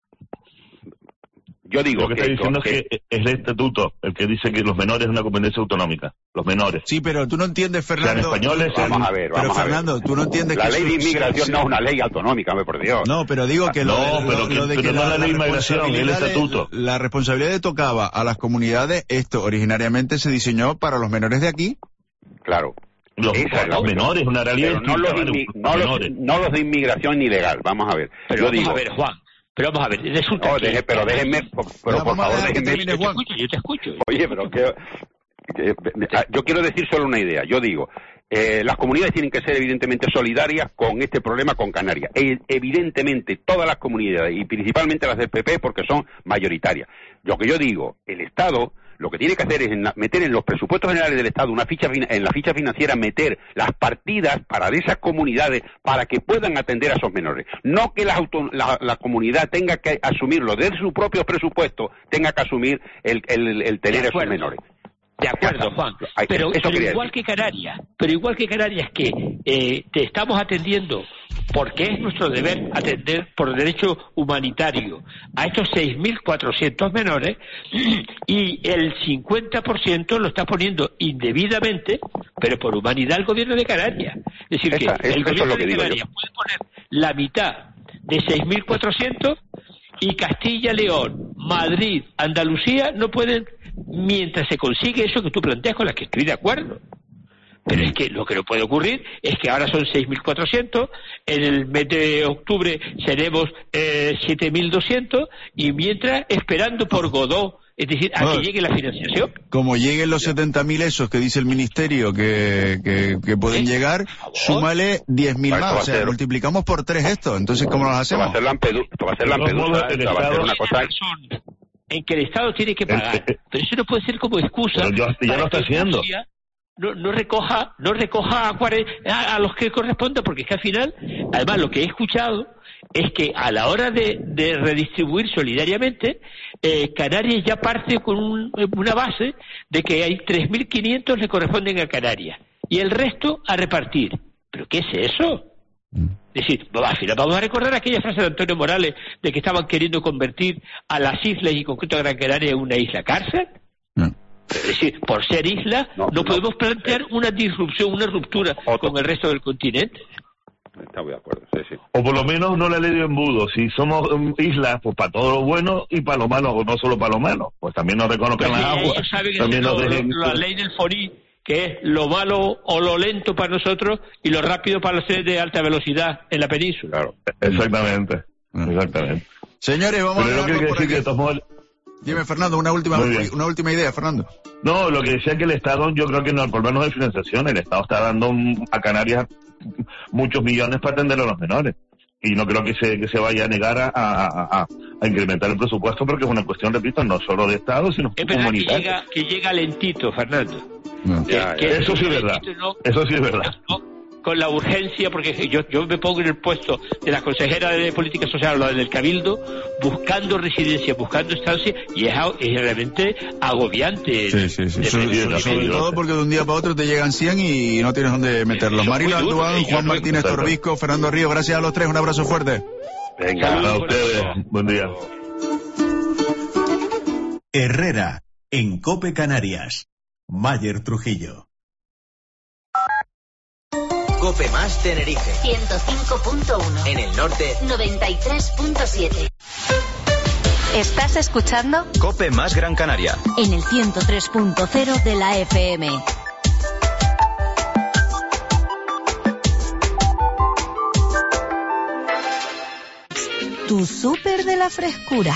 Yo digo lo que, que está diciendo que, es que es el estatuto el que dice que los menores es una competencia autonómica, los menores. Sí, pero tú no entiendes, Fernando. Sean españoles, vamos sean... a ver, vamos pero a ver. Fernando, tú no entiendes la que ley de eso, inmigración sí, no es una ley autonómica, me por Dios. No, pero digo que no, lo, pero lo, que, lo de pero que no la, la ley de la inmigración, el estatuto. La responsabilidad le tocaba a las comunidades. Esto originariamente se diseñó para los menores de aquí. Claro. Los, Esa es la los menores, una realidad. No los, inmi- no, los, no los de inmigración ilegal, vamos a ver. Pero yo vamos digo, a ver, Juan. Pero vamos a ver, resulta no, que... deje, pero déjenme, por, pero no, por favor, déjenme. déjenme... Yo te escucho, yo te escucho. Oye, pero que, que, yo quiero decir solo una idea. Yo digo, eh, las comunidades tienen que ser evidentemente solidarias con este problema con Canarias. E, evidentemente, todas las comunidades, y principalmente las del P P, porque son mayoritarias. Lo que yo digo, el Estado... Lo que tiene que hacer es en la, meter en los presupuestos generales del Estado, una ficha en la ficha financiera, meter las partidas para de esas comunidades para que puedan atender a esos menores. No que la, auto, la, la comunidad tenga que asumirlo de su propio presupuesto, tenga que asumir el, el, el tener a esos menores. De acuerdo, Juan. Pero, pero igual que Canarias, pero igual que Canarias que eh, te estamos atendiendo, porque es nuestro deber atender por derecho humanitario a estos seis mil cuatrocientos menores, y el cincuenta por ciento lo está poniendo indebidamente, pero por humanidad el gobierno de Canarias. Es decir, Esa, que eso, el gobierno eso es lo que de digo Canarias yo. puede poner la mitad de seis mil cuatrocientos y Castilla, León, Madrid, Andalucía no pueden, mientras se consigue eso que tú planteas, con las que estoy de acuerdo. Pero es que lo que no puede ocurrir es que ahora son seis mil cuatrocientos, en el mes de octubre seremos eh, siete mil doscientos, y mientras esperando por Godó, es decir, a no, que llegue la financiación. Como lleguen los setenta mil esos que dice el ministerio que, que, que pueden ¿Sí? llegar, súmale diez mil más, o sea, ser... multiplicamos por tres esto. Entonces, ¿cómo los hacemos? Esto va a ser Lampedusa, esto va a ser Lampedusa, esto va a ser una cosa... En que el Estado tiene que pagar, pero eso no puede ser como excusa. Pero ya, ya lo está haciendo. Rusia no, no recoja, no recoja a, a, a los que corresponda, porque es que al final, además lo que he escuchado es que a la hora de, de redistribuir solidariamente, eh, Canarias ya parte con un, una base de que hay tres mil quinientos le corresponden a Canarias y el resto a repartir. ¿Pero qué es eso? Es decir, al final vamos a recordar aquella frase de Antonio Morales de que estaban queriendo convertir a las islas y en concreto a Gran Canaria en una isla cárcel. No. Es decir, por ser isla no, no podemos no, plantear una disrupción, una ruptura otro. con el resto del continente. Estamos de acuerdo, sí, sí. O por lo menos no la ley de embudo. Si somos um, islas, pues para todo lo bueno y para lo malo, o no solo para lo malo. Pues también nos reconozcan pues las sí, aguas. Saben también nos dejen... La ley del Forí, que es lo malo o lo lento para nosotros y lo rápido para los trenes de alta velocidad en la península. Claro, exactamente, exactamente. Señores, vamos Pero a no quiere decir que tomó... Dime, Fernando, una última una última idea, Fernando. No, lo que decía que el Estado, yo creo que no, por lo menos de financiación, el Estado está dando a Canarias muchos millones para atender a los menores. Y no creo que se que se vaya a negar a, a, a, a incrementar el presupuesto, porque es una cuestión, repito, no solo de Estado, sino es verdad comunitaria. Que llega, que llega lentito, Fernando. No. Ya, ya. Eso sí es verdad. No, eso sí es verdad. No, con la urgencia, porque yo yo me pongo en el puesto de la consejera de Política Social, la del Cabildo, buscando residencia, buscando estancia, y es, es realmente agobiante. Sí, sí, sí. Sobre, sobre, sobre todo porque de un día para otro te llegan cien y no tienes dónde meterlos. Marilo Alduán, Juan Martínez Torbisco, Fernando Río, gracias a los tres, un abrazo fuerte. Venga, a ustedes, buen día. Herrera, en COPE Canarias, Mayer Trujillo. COPE más Tenerife. ciento cinco punto uno. En el norte. noventa y tres punto siete. ¿Estás escuchando? COPE más Gran Canaria. En el ciento tres punto cero de la F M. Tu súper de la frescura.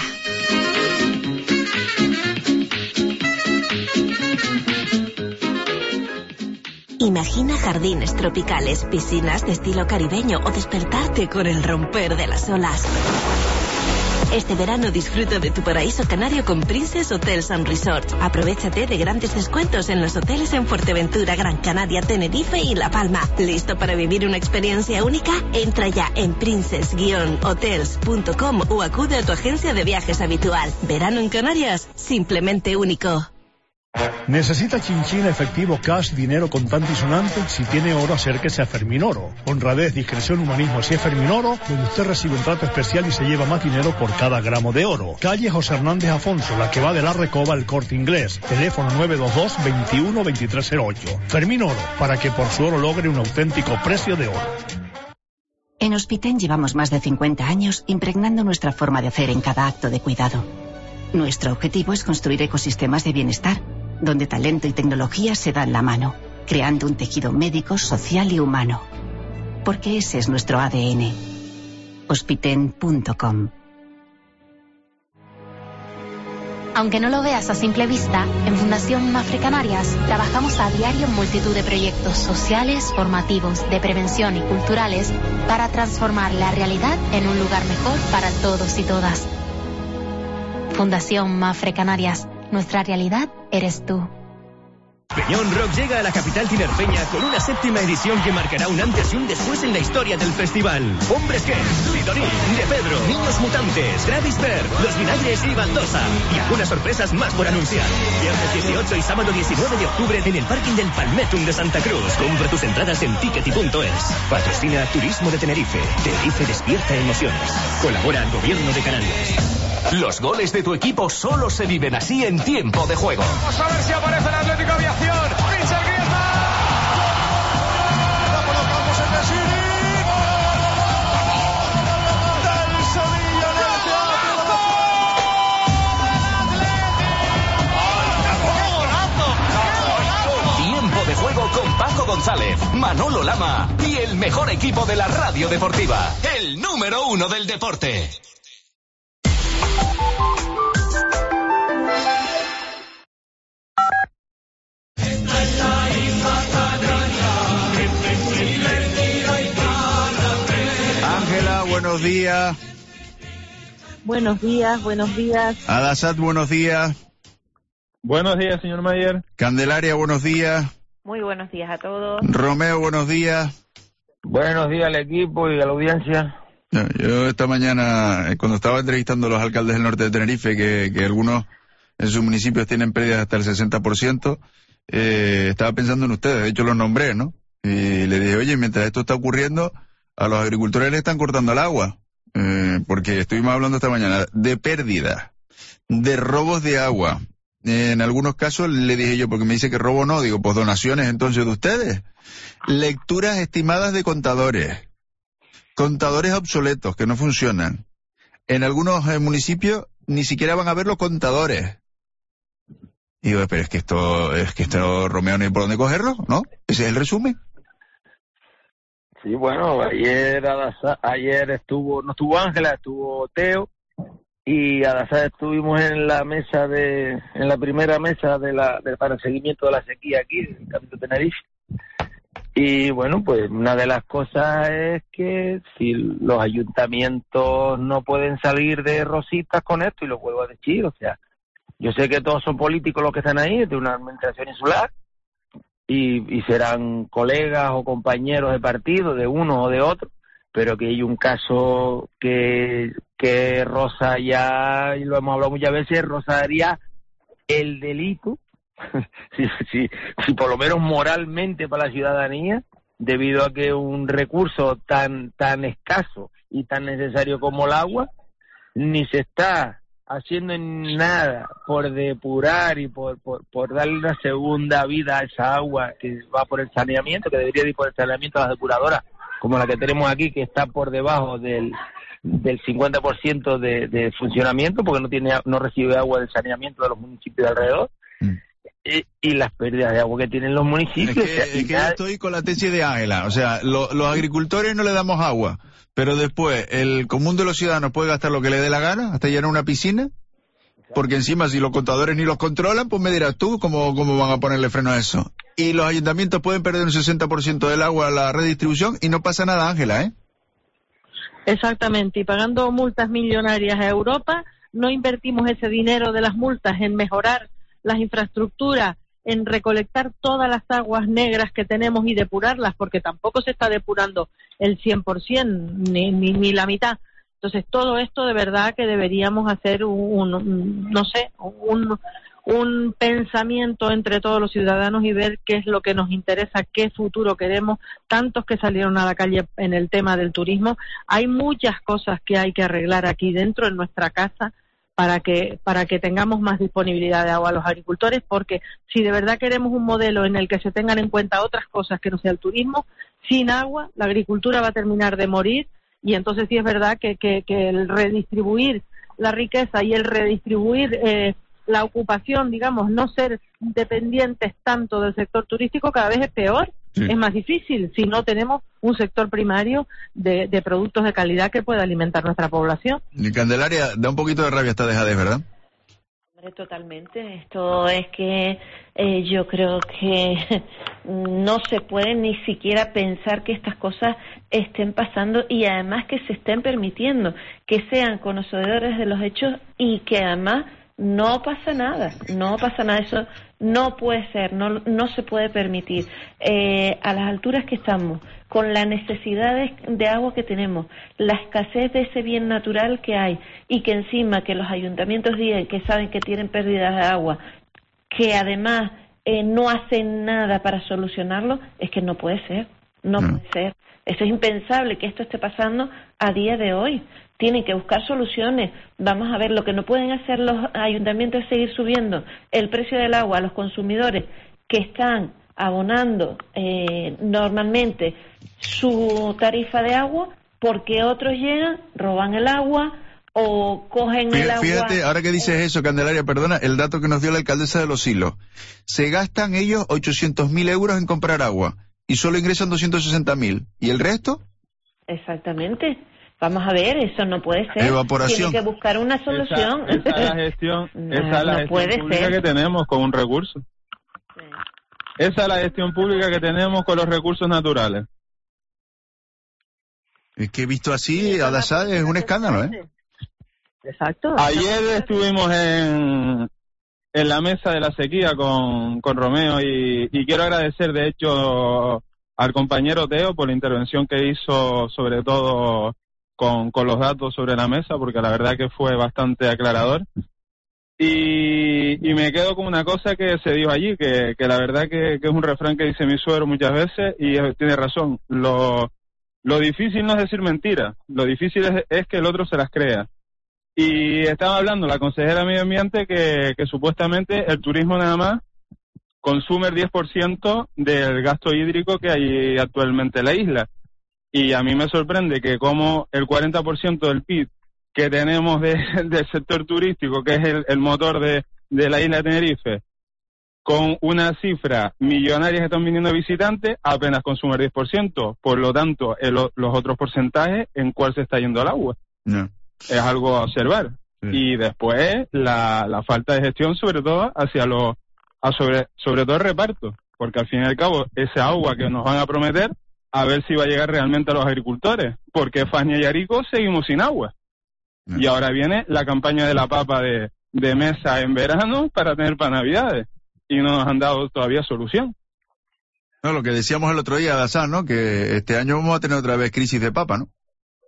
Imagina jardines tropicales, piscinas de estilo caribeño o despertarte con el romper de las olas. Este verano disfruta de tu paraíso canario con Princess Hotels and Resorts. Aprovechate de grandes descuentos en los hoteles en Fuerteventura, Gran Canaria, Tenerife y La Palma. ¿Listo para vivir una experiencia única? Entra ya en princess hotels punto com o acude a tu agencia de viajes habitual. Verano en Canarias, simplemente único. ¿Necesita chinchín, efectivo, cash, dinero contante y sonante? Si tiene oro, acérquese a Ferminoro. Honradez, discreción, humanismo. Si es Ferminoro, donde usted recibe un trato especial y se lleva más dinero por cada gramo de oro. Calle José Hernández Afonso, la que va de la Recoba al Corte Inglés. Teléfono nueve dos dos, veintiuno, veintitrés cero ocho. Ferminoro, para que por su oro logre un auténtico precio de oro. En Hospiten llevamos más de cincuenta años impregnando nuestra forma de hacer en cada acto de cuidado. Nuestro objetivo es construir ecosistemas de bienestar, donde talento y tecnología se dan la mano, creando un tejido médico, social y humano. Porque ese es nuestro A D N. Hospiten punto com. Aunque no lo veas a simple vista, en Fundación Mafre Canarias trabajamos a diario en multitud de proyectos sociales, formativos, de prevención y culturales para transformar la realidad en un lugar mejor para todos y todas. Fundación Mafre Canarias, nuestra realidad eres tú. Peñón Rock llega a la capital tinerfeña con una séptima edición que marcará un antes y un después en la historia del festival. Hombres G, Sidoní, De Pedro, Niños Mutantes, Travis Per, Los Vinagres y Baldosa. Y algunas sorpresas más por anunciar. Viernes dieciocho y sábado diecinueve de octubre en el parking del Palmetum de Santa Cruz. Compra tus entradas en tickety punto es. Patrocina Turismo de Tenerife. Tenerife despierta emociones. Colabora al Gobierno de Canarias. Los goles de tu equipo solo se viven así en tiempo de juego. Vamos a ver si aparece el Atlético Aviación. Richard Griezmann. La colocamos en Nesiri. Del Sevilla en el teatro. Tiempo de juego con Paco González, Manolo Lama y el mejor equipo de la radio deportiva. El número uno del deporte. Ángela, buenos días. Buenos días, buenos días. Adasat, buenos días. Buenos días, señor Mayer. Candelaria, buenos días. Muy buenos días a todos. Romeo, buenos días. Buenos días al equipo y a la audiencia. Yo esta mañana, cuando estaba entrevistando a los alcaldes del norte de Tenerife, que, que algunos en sus municipios tienen pérdidas hasta el sesenta por ciento, eh, estaba pensando en ustedes, de hecho los nombré, ¿no? Y le dije, oye, mientras esto está ocurriendo, a los agricultores le están cortando el agua, eh, porque estuvimos hablando esta mañana de pérdida, de robos de agua. Eh, en algunos casos le dije yo, porque me dice que robo no, digo, pues donaciones entonces de ustedes. Lecturas estimadas de contadores. Contadores obsoletos que no funcionan. En algunos eh, municipios ni siquiera van a ver los contadores. Y digo, pero es que esto, es que esto, Romeo, no hay por dónde cogerlo, ¿no? Ese es el resumen. Sí, bueno, ayer Adasa, ayer estuvo, no estuvo Ángela, estuvo Teo, y Adasa estuvimos en la mesa de, en la primera mesa de la, de, para el seguimiento de la sequía aquí, en el Campo de Tenerife. Y bueno, pues una de las cosas es que si los ayuntamientos no pueden salir de rositas con esto, y lo vuelvo a decir, o sea, yo sé que todos son políticos los que están ahí, de una administración insular, y, y serán colegas o compañeros de partido, de uno o de otro, pero que hay un caso que, que roza ya, y lo hemos hablado muchas veces, rozaría el delito, si, si, si por lo menos moralmente para la ciudadanía, debido a que un recurso tan tan escaso y tan necesario como el agua, ni se está haciendo nada por depurar y por, por, por darle una segunda vida a esa agua que va por el saneamiento, que debería ir por el saneamiento a las depuradoras, como la que tenemos aquí, que está por debajo del del cincuenta por ciento de, de funcionamiento, porque no tiene no recibe agua del saneamiento de los municipios de alrededor. Mm. Y, y las pérdidas de agua que tienen los municipios. Es que, es que yo estoy con la tesis de Ángela, o sea, lo, los agricultores no le damos agua, pero después el común de los ciudadanos puede gastar lo que le dé la gana, hasta llenar una piscina, porque encima si los contadores ni los controlan, pues me dirás tú cómo, cómo van a ponerle freno a eso. Y los ayuntamientos pueden perder un sesenta por ciento del agua a la redistribución y no pasa nada, Ángela, ¿eh? Exactamente, y pagando multas millonarias a Europa, no invertimos ese dinero de las multas en mejorar las infraestructuras, en recolectar todas las aguas negras que tenemos y depurarlas, porque tampoco se está depurando el cien por ciento, ni, ni, ni la mitad. Entonces, todo esto de verdad que deberíamos hacer un, un no sé, un, un pensamiento entre todos los ciudadanos y ver qué es lo que nos interesa, qué futuro queremos. Tantos que salieron a la calle en el tema del turismo, hay muchas cosas que hay que arreglar aquí dentro, en nuestra casa, para que para que tengamos más disponibilidad de agua a los agricultores, porque si de verdad queremos un modelo en el que se tengan en cuenta otras cosas que no sea el turismo, sin agua la agricultura va a terminar de morir, y entonces sí es verdad que, que, que el redistribuir la riqueza y el redistribuir eh, la ocupación, digamos, no ser dependientes tanto del sector turístico, cada vez es peor. Sí. Es más difícil si no tenemos un sector primario de, de productos de calidad que pueda alimentar nuestra población. Y Candelaria, da un poquito de rabia esta dejadez, ¿verdad? Totalmente. Esto es que eh, yo creo que no se puede ni siquiera pensar que estas cosas estén pasando, y además que se estén permitiendo, que sean conocedores de los hechos y que además no pasa nada, no pasa nada. Eso no puede ser, no, no se puede permitir. Eh, a las alturas que estamos, con la necesidad de, de agua que tenemos, la escasez de ese bien natural que hay, y que encima que los ayuntamientos digan que saben que tienen pérdidas de agua, que además eh, no hacen nada para solucionarlo, es que no puede ser, no mm. puede ser. Eso es impensable que esto esté pasando a día de hoy. Tienen que buscar soluciones. Vamos a ver, lo que no pueden hacer los ayuntamientos es seguir subiendo el precio del agua a los consumidores que están abonando eh, normalmente su tarifa de agua, porque otros llegan, roban el agua o cogen fíjate, el agua. Fíjate, ahora que dices eso, Candelaria, perdona, el dato que nos dio la alcaldesa de Los Silos. Se gastan ellos ochocientos mil euros en comprar agua y solo ingresan doscientos sesenta mil. ¿Y el resto? Exactamente. Vamos a ver, eso no puede ser. Evaporación. Tiene que buscar una solución. Esa, esa es la gestión, no, esa es la no gestión puede pública ser. que tenemos con un recurso. Sí. Esa es la gestión pública que tenemos con los recursos naturales. Es que visto así, Adasá, es un escándalo, ¿eh? Exacto. Ayer estuvimos en, en la mesa de la sequía con, con Romeo y, y quiero agradecer, de hecho, al compañero Teo por la intervención que hizo, sobre todo con, con los datos sobre la mesa, porque la verdad que fue bastante aclarador. Y, y me quedo con una cosa que se dijo allí, que, que la verdad que, que es un refrán que dice mi suegro muchas veces, y tiene razón. Lo, lo difícil no es decir mentiras, lo difícil es, es que el otro se las crea. Y estaba hablando la consejera de Medio Ambiente que, que supuestamente el turismo nada más consume el diez por ciento del gasto hídrico que hay actualmente en la isla. Y a mí me sorprende que como el cuarenta por ciento del P I B que tenemos de, del sector turístico, que es el, el motor de, de la isla de Tenerife, con una cifra millonaria que están viniendo visitantes, apenas consume el diez por ciento. Por lo tanto, el, los otros porcentajes, ¿en cuál se está yendo el agua? No. Es algo a observar. Sí. Y después, la, la falta de gestión, sobre todo, hacia los, a sobre, sobre todo el reparto. Porque al fin y al cabo, ese agua que nos van a prometer, a ver si va a llegar realmente a los agricultores. Porque Faña y Arico seguimos sin agua. No. Y ahora viene la campaña de la papa de, de mesa en verano para tener para Navidades. Y no nos han dado todavía solución. No, lo que decíamos el otro día, Adasán, ¿no? Que este año vamos a tener otra vez crisis de papa, ¿no?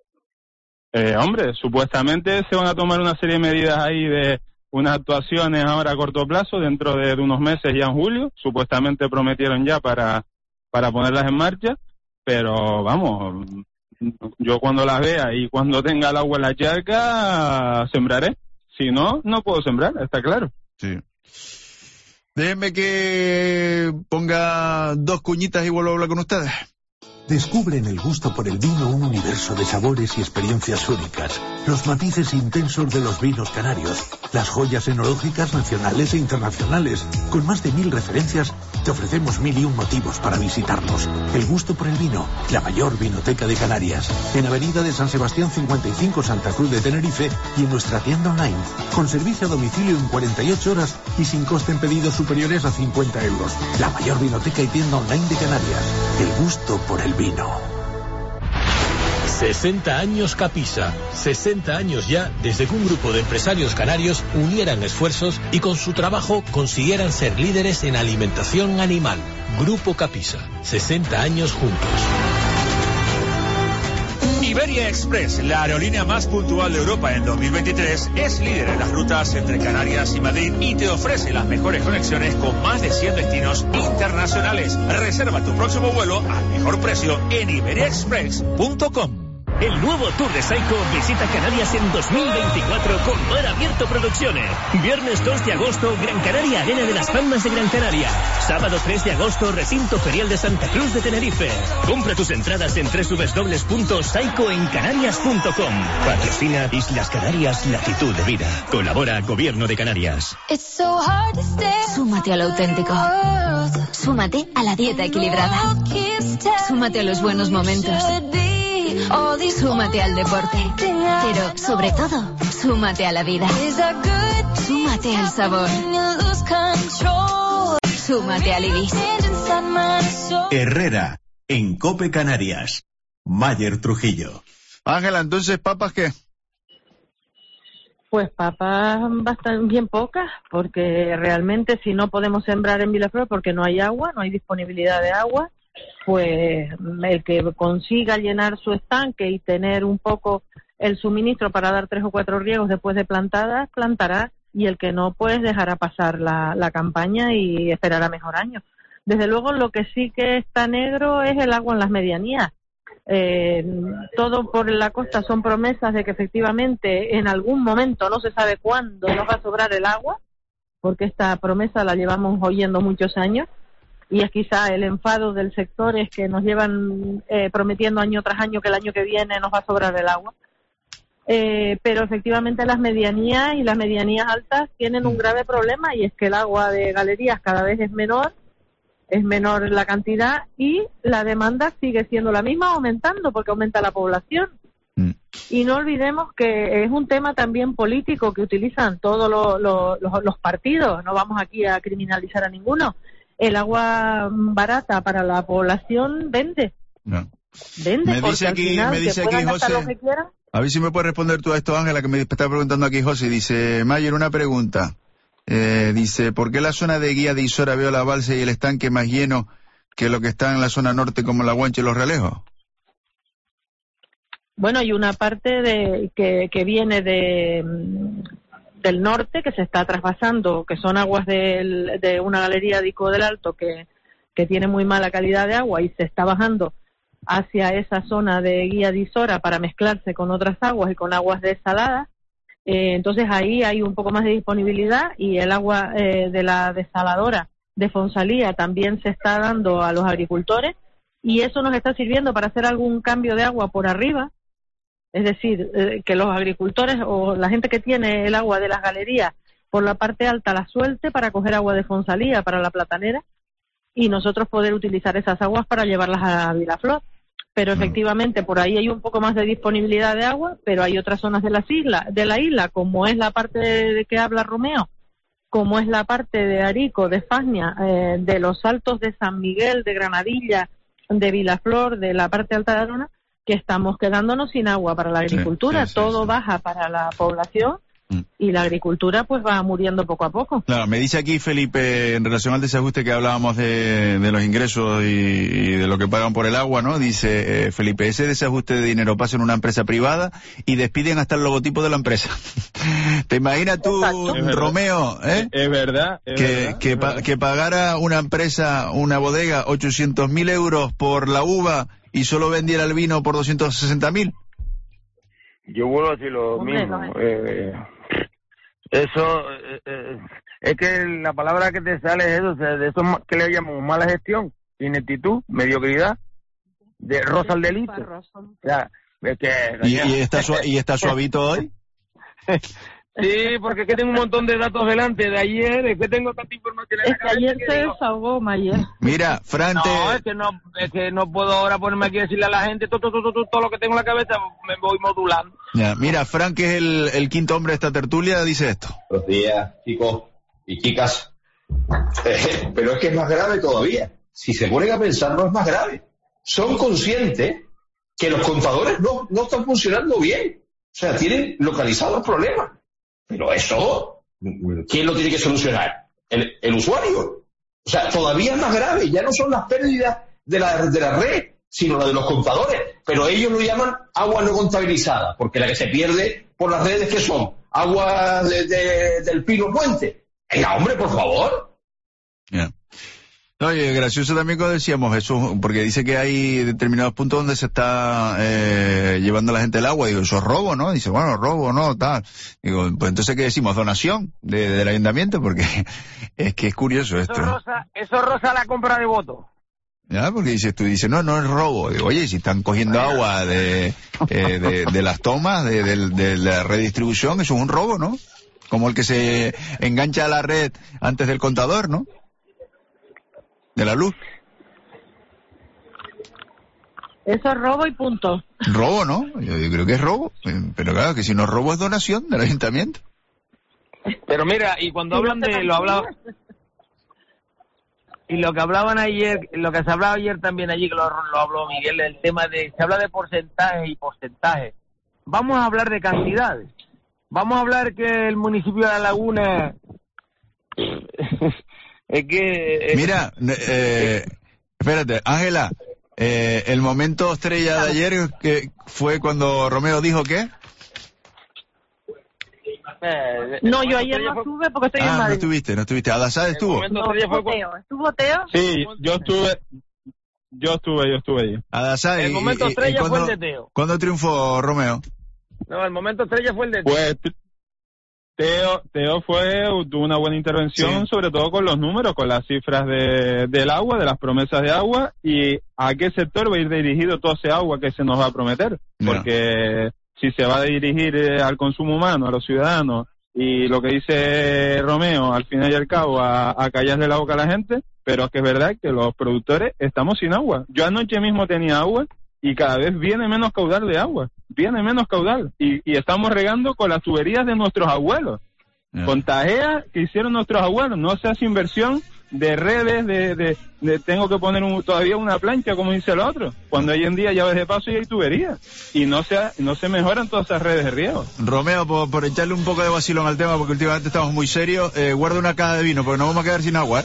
Eh, hombre, supuestamente se van a tomar una serie de medidas ahí de unas actuaciones ahora a corto plazo, dentro de, de unos meses, ya en julio. Supuestamente prometieron ya para, para ponerlas en marcha. Pero vamos, yo cuando las vea y cuando tenga el agua en la charca, sembraré. Si no, no puedo sembrar, está claro. Sí. Déjenme que ponga dos cuñitas y vuelvo a hablar con ustedes. Descubre en el gusto por el vino un universo de sabores y experiencias únicas, los matices intensos de los vinos canarios, las joyas enológicas nacionales e internacionales. Con más de mil referencias, te ofrecemos mil y un motivos para visitarnos. El gusto por el vino, la mayor vinoteca de Canarias. En Avenida de San Sebastián cincuenta y cinco, Santa Cruz de Tenerife, y en nuestra tienda online, con servicio a domicilio en cuarenta y ocho horas y sin coste en pedidos superiores a cincuenta euros. La mayor vinoteca y tienda online de Canarias. El gusto por el vino. sesenta años Capisa. sesenta años ya desde que un grupo de empresarios canarios unieran esfuerzos y con su trabajo consiguieran ser líderes en alimentación animal. Grupo Capisa. sesenta años juntos. Iberia Express, la aerolínea más puntual de Europa en dos mil veintitrés, es líder en las rutas entre Canarias y Madrid y te ofrece las mejores conexiones con más de cien destinos internacionales. Reserva tu próximo vuelo al mejor precio en iberia express punto com. El nuevo Tour de Saiko visita Canarias en dos mil veinticuatro con Mar Abierto Producciones. Viernes dos de agosto, Gran Canaria Arena de las Palmas de Gran Canaria. Sábado tres de agosto, Recinto Ferial de Santa Cruz de Tenerife. Compra tus entradas en doble u doble u doble u punto saiko en canarias punto com. Patrocina Islas Canarias, Latitud de Vida. Colabora Gobierno de Canarias. Súmate a lo auténtico. Súmate a la dieta equilibrada. Súmate a los buenos momentos. Súmate al deporte. Pero, sobre todo, súmate a la vida. Súmate al sabor. Súmate al Ibis. Herrera, en COPE Canarias. Mayer Trujillo. Ángela, entonces, ¿papas qué? Pues papas bastante bien pocas, porque realmente si no podemos sembrar en Vilaflor porque no hay agua, no hay disponibilidad de agua, pues el que consiga llenar su estanque y tener un poco el suministro para dar tres o cuatro riegos después de plantadas, plantará, y el que no, pues dejará pasar la, la campaña y esperará mejor año. Desde luego lo que sí que está negro es el agua en las medianías. Eh, todo por la costa son promesas de que efectivamente en algún momento, no se sabe cuándo, nos va a sobrar el agua, porque esta promesa la llevamos oyendo muchos años. Y es quizá el enfado del sector es que nos llevan eh, prometiendo año tras año que el año que viene nos va a sobrar el agua. Eh, pero efectivamente las medianías y las medianías altas tienen un grave problema, y es que el agua de galerías cada vez es menor, es menor la cantidad, y la demanda sigue siendo la misma, aumentando porque aumenta la población. Mm. Y no olvidemos que es un tema también político que utilizan todos lo, lo, los, los partidos, no vamos aquí a criminalizar a ninguno. El agua barata para la población vende. No. Vende, me dice aquí, final, me dice aquí José, lo que quieran. A ver si me puedes responder tú a esto, Ángela, que me está preguntando aquí José. Dice, Mayer, una pregunta. Eh, dice, ¿por qué la zona de Guía de Isora veo la balsa y el estanque más lleno que lo que está en la zona norte como la Guanche y los Realejos? Bueno, hay una parte de que, que viene de... del norte, que se está trasvasando, que son aguas del, de una galería de Ico del Alto que, que tiene muy mala calidad de agua, y se está bajando hacia esa zona de Guía de Isora para mezclarse con otras aguas y con aguas desaladas. Eh, entonces ahí hay un poco más de disponibilidad, y el agua eh, de la desaladora de Fonsalía también se está dando a los agricultores, y eso nos está sirviendo para hacer algún cambio de agua por arriba. Es decir, eh, que los agricultores o la gente que tiene el agua de las galerías por la parte alta la suelte para coger agua de Fonsalía para la platanera, y nosotros poder utilizar esas aguas para llevarlas a Vilaflor. Pero efectivamente por ahí hay un poco más de disponibilidad de agua, pero hay otras zonas de, las islas, de la isla, como es la parte de, de que habla Romeo, como es la parte de Arico, de Fasnia, eh, de los Altos de San Miguel, de Granadilla, de Vilaflor, de la parte alta de Arona, que estamos quedándonos sin agua para la agricultura. Sí, sí, todo sí. baja para la población, mm. y la agricultura pues va muriendo poco a poco. Claro, me dice aquí Felipe, en relación al desajuste que hablábamos de, de los ingresos y, y de lo que pagan por el agua, ¿no? Dice eh, Felipe, ese desajuste de dinero pasa en una empresa privada y despiden hasta el logotipo de la empresa. ¿Te imaginas tú, es Romeo, eh? Es verdad. Es que, verdad, que, es pa, verdad. que pagara una empresa, una bodega, ochocientos mil euros por la uva y solo vendiera el vino por doscientos sesenta mil. Yo vuelvo a decir lo Hombre, mismo. No eh, eso, eh, eh, es que la palabra que te sale es eso, o sea, de eso que le llamamos mala gestión, ineptitud, mediocridad, de rosa al delito. O sea, es que, ¿Y, y, está su, ¿Y está suavito hoy? Sí, porque es que tengo un montón de datos delante de ayer, es que tengo tanta información en la cabeza. Es que ayer se desahogó, Mayer. Mira, Fran, no, te... es que no, es que no puedo ahora ponerme aquí a decirle a la gente todo, todo, todo, todo, todo lo que tengo en la cabeza, me voy modulando. Ya, mira, Fran, que es el, el quinto hombre de esta tertulia, dice esto. Buenos días, chicos y chicas. Eh, pero es que es más grave todavía. Si se ponen a pensar, no es más grave. Son conscientes que los contadores no, no están funcionando bien. O sea, tienen localizados problemas. Pero eso, ¿quién lo tiene que solucionar? ¿El, el usuario? O sea, todavía es más grave. Ya no son las pérdidas de la, de la red, sino la de los contadores. Pero ellos lo llaman agua no contabilizada, porque la que se pierde por las redes, que son agua de, de, del Pino Puente. Venga, hombre, por favor. Yeah. No, y gracioso también cuando decíamos eso, porque dice que hay determinados puntos donde se está eh, llevando la gente el agua. Digo, eso es robo, ¿no? Dice, bueno, robo, no, tal. Digo, pues entonces, ¿qué decimos? Donación de, del ayuntamiento, porque es que es curioso esto. Eso roza, eso roza la compra de votos. Ya, porque dices tú, dices, no, no es robo. Digo, oye, si están cogiendo agua de, eh, de, de las tomas, de, de, de la redistribución, eso es un robo, ¿no? Como el que se engancha a la red antes del contador, ¿no? De la luz. Eso es robo y punto. Robo, ¿no? Yo, yo creo que es robo. Pero claro, que si no es robo es donación del ayuntamiento. Pero mira, y cuando hablan de lo hablaba y lo que hablaban ayer, lo que se hablaba ayer también allí, que lo, lo habló Miguel, el tema de, se habla de porcentajes y porcentajes. Vamos a hablar de cantidades. Vamos a hablar que el municipio de La Laguna es que... Mira, eh, espérate, Ángela, eh, el momento estrella de ayer que fue cuando Romeo dijo ¿qué? No, yo ayer no estuve porque estoy ah, en Madrid. no estuviste, no estuviste. ¿Adasad estuvo? No, estuvo Teo. ¿Estuvo Teo? Sí, yo estuve, yo estuve, yo estuve allí. Adasad, el momento y, estrella y, y fue ¿cuándo, el de Teo. ¿Cuándo triunfó Romeo? No, el momento estrella fue el de Teo. Pues Teo, Teo fue, tuvo una buena intervención, sí. Sobre todo con los números, con las cifras de, del agua, de las promesas de agua, y a qué sector va a ir dirigido todo ese agua que se nos va a prometer. No. Porque si se va a dirigir eh, al consumo humano, a los ciudadanos, y lo que dice Romeo, al final y al cabo, a, a callarle la boca a la gente, pero es que es verdad que los productores estamos sin agua. Yo anoche mismo tenía agua y cada vez viene menos caudal de agua, viene menos caudal, y, y estamos regando con las tuberías de nuestros abuelos, yeah. Con tajeas que hicieron nuestros abuelos. No se hace inversión de redes, de, de, de tengo que poner un, todavía una plancha, como dice el otro, cuando hoy en día llaves de paso y hay tuberías, y no se, no se mejoran todas esas redes de riego. Romeo, por, por echarle un poco de vacilón al tema, porque últimamente estamos muy serios, eh, guarda una caja de vino, porque nos vamos a quedar sin agua.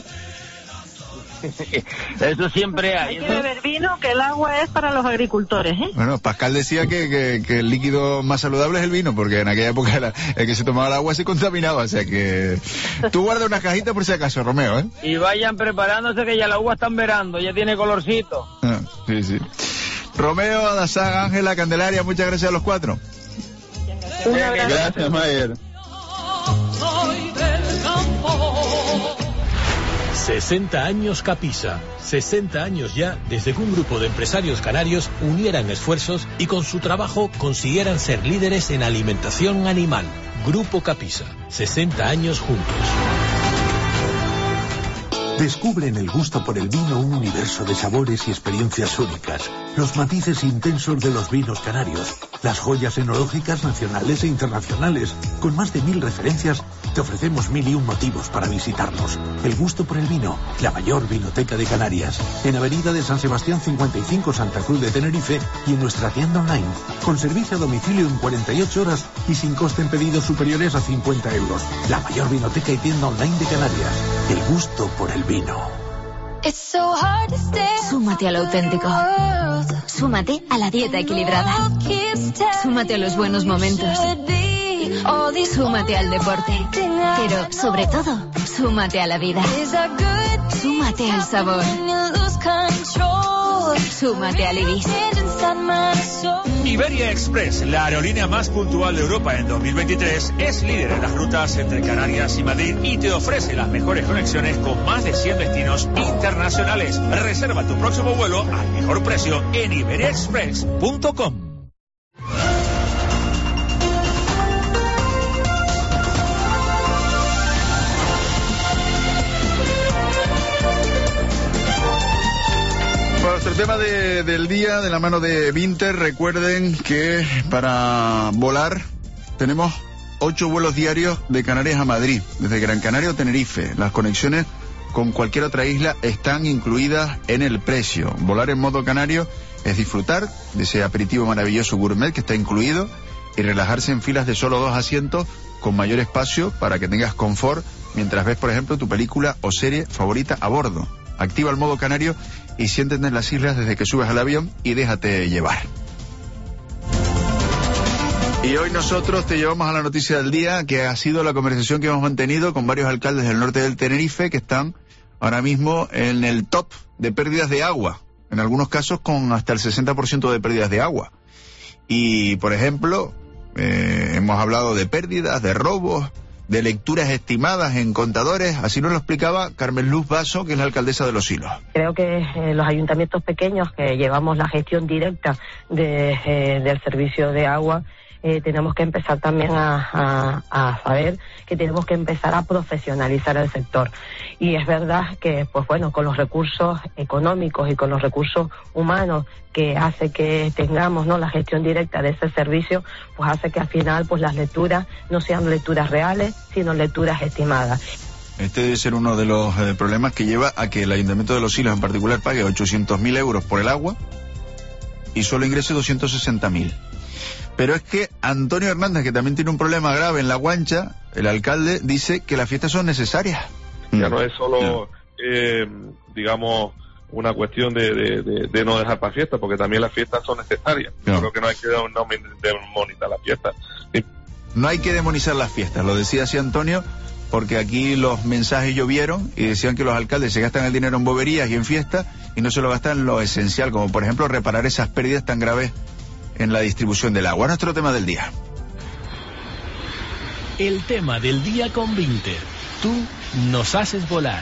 Eso siempre hay. Hay que beber vino, que el agua es para los agricultores, ¿eh? Bueno, Pascal decía que, que, que el líquido más saludable es el vino, porque en aquella época era, el que se tomaba el agua se contaminaba, o sea que... Tú guarda una cajita por si acaso, Romeo, ¿eh? Y vayan preparándose que ya la uva están verando, ya tiene colorcito. Ah, sí, sí. Romeo, Adasad, Ángela, Candelaria, muchas gracias a los cuatro. Un abrazo. Gracias, Mayer. sesenta años Capisa. sesenta años ya desde que un grupo de empresarios canarios unieran esfuerzos y con su trabajo consiguieran ser líderes en alimentación animal. Grupo Capisa. sesenta años juntos. Descubre en el gusto por el vino un universo de sabores y experiencias únicas. Los matices intensos de los vinos canarios. Las joyas enológicas nacionales e internacionales. Con más de mil referencias, te ofrecemos mil y un motivos para visitarnos. El gusto por el vino, la mayor vinoteca de Canarias. En Avenida de San Sebastián cincuenta y cinco, Santa Cruz de Tenerife, y en nuestra tienda online. Con servicio a domicilio en cuarenta y ocho horas y sin coste en pedidos superiores a cincuenta euros. La mayor vinoteca y tienda online de Canarias. El gusto por el vino. Súmate a lo auténtico. Súmate a la dieta equilibrada. Súmate a los buenos momentos. Súmate al deporte. Pero, sobre todo, súmate a la vida. Súmate al sabor. Súmate al Ibis. Iberia Express, la aerolínea más puntual de Europa en dos mil veintitrés, es líder en las rutas entre Canarias y Madrid y te ofrece las mejores conexiones con más de cien destinos internacionales. Reserva tu próximo vuelo al mejor precio en iberia express punto com. Nuestro tema de, del día, de la mano de Vinter, recuerden que para volar tenemos ocho vuelos diarios de Canarias a Madrid, desde Gran Canaria o Tenerife. Las conexiones con cualquier otra isla están incluidas en el precio. Volar en modo canario es disfrutar de ese aperitivo maravilloso gourmet que está incluido y relajarse en filas de solo dos asientos con mayor espacio para que tengas confort mientras ves, por ejemplo, tu película o serie favorita a bordo. Activa el modo canario y siéntete en las islas desde que subes al avión y déjate llevar. Y hoy nosotros te llevamos a la noticia del día, que ha sido la conversación que hemos mantenido con varios alcaldes del norte del Tenerife que están ahora mismo en el top de pérdidas de agua, en algunos casos con hasta el sesenta por ciento de pérdidas de agua. Y, por ejemplo, eh, hemos hablado de pérdidas, de robos, de lecturas estimadas en contadores. Así nos lo explicaba Carmen Luz Basso, que es la alcaldesa de Los Silos. Creo que eh, los ayuntamientos pequeños que llevamos la gestión directa de, eh, del servicio de agua, Eh, tenemos que empezar también a, a, a saber que tenemos que empezar a profesionalizar el sector. Y es verdad que, pues bueno, con los recursos económicos y con los recursos humanos que hace que tengamos, ¿no?, la gestión directa de ese servicio, pues hace que al final pues las lecturas no sean lecturas reales, sino lecturas estimadas. Este debe ser uno de los eh, problemas que lleva a que el Ayuntamiento de Los Silos en particular pague ochocientos mil euros por el agua y solo ingrese doscientos sesenta mil. Pero es que Antonio Hernández, que también tiene un problema grave en La Guancha, el alcalde, dice que las fiestas son necesarias. Ya no es solo, eh, digamos, una cuestión de, de, de, de no dejar para fiestas, porque también las fiestas son necesarias. No. Yo creo que no hay que no demonizar las fiestas. Sí. No hay que demonizar las fiestas, lo decía así Antonio, porque aquí los mensajes llovieron y decían que los alcaldes se gastan el dinero en boberías y en fiestas y no se lo gastan en lo esencial, como por ejemplo reparar esas pérdidas tan graves en la distribución del agua. Nuestro tema del día. El tema del día con Vinter. Tú nos haces volar.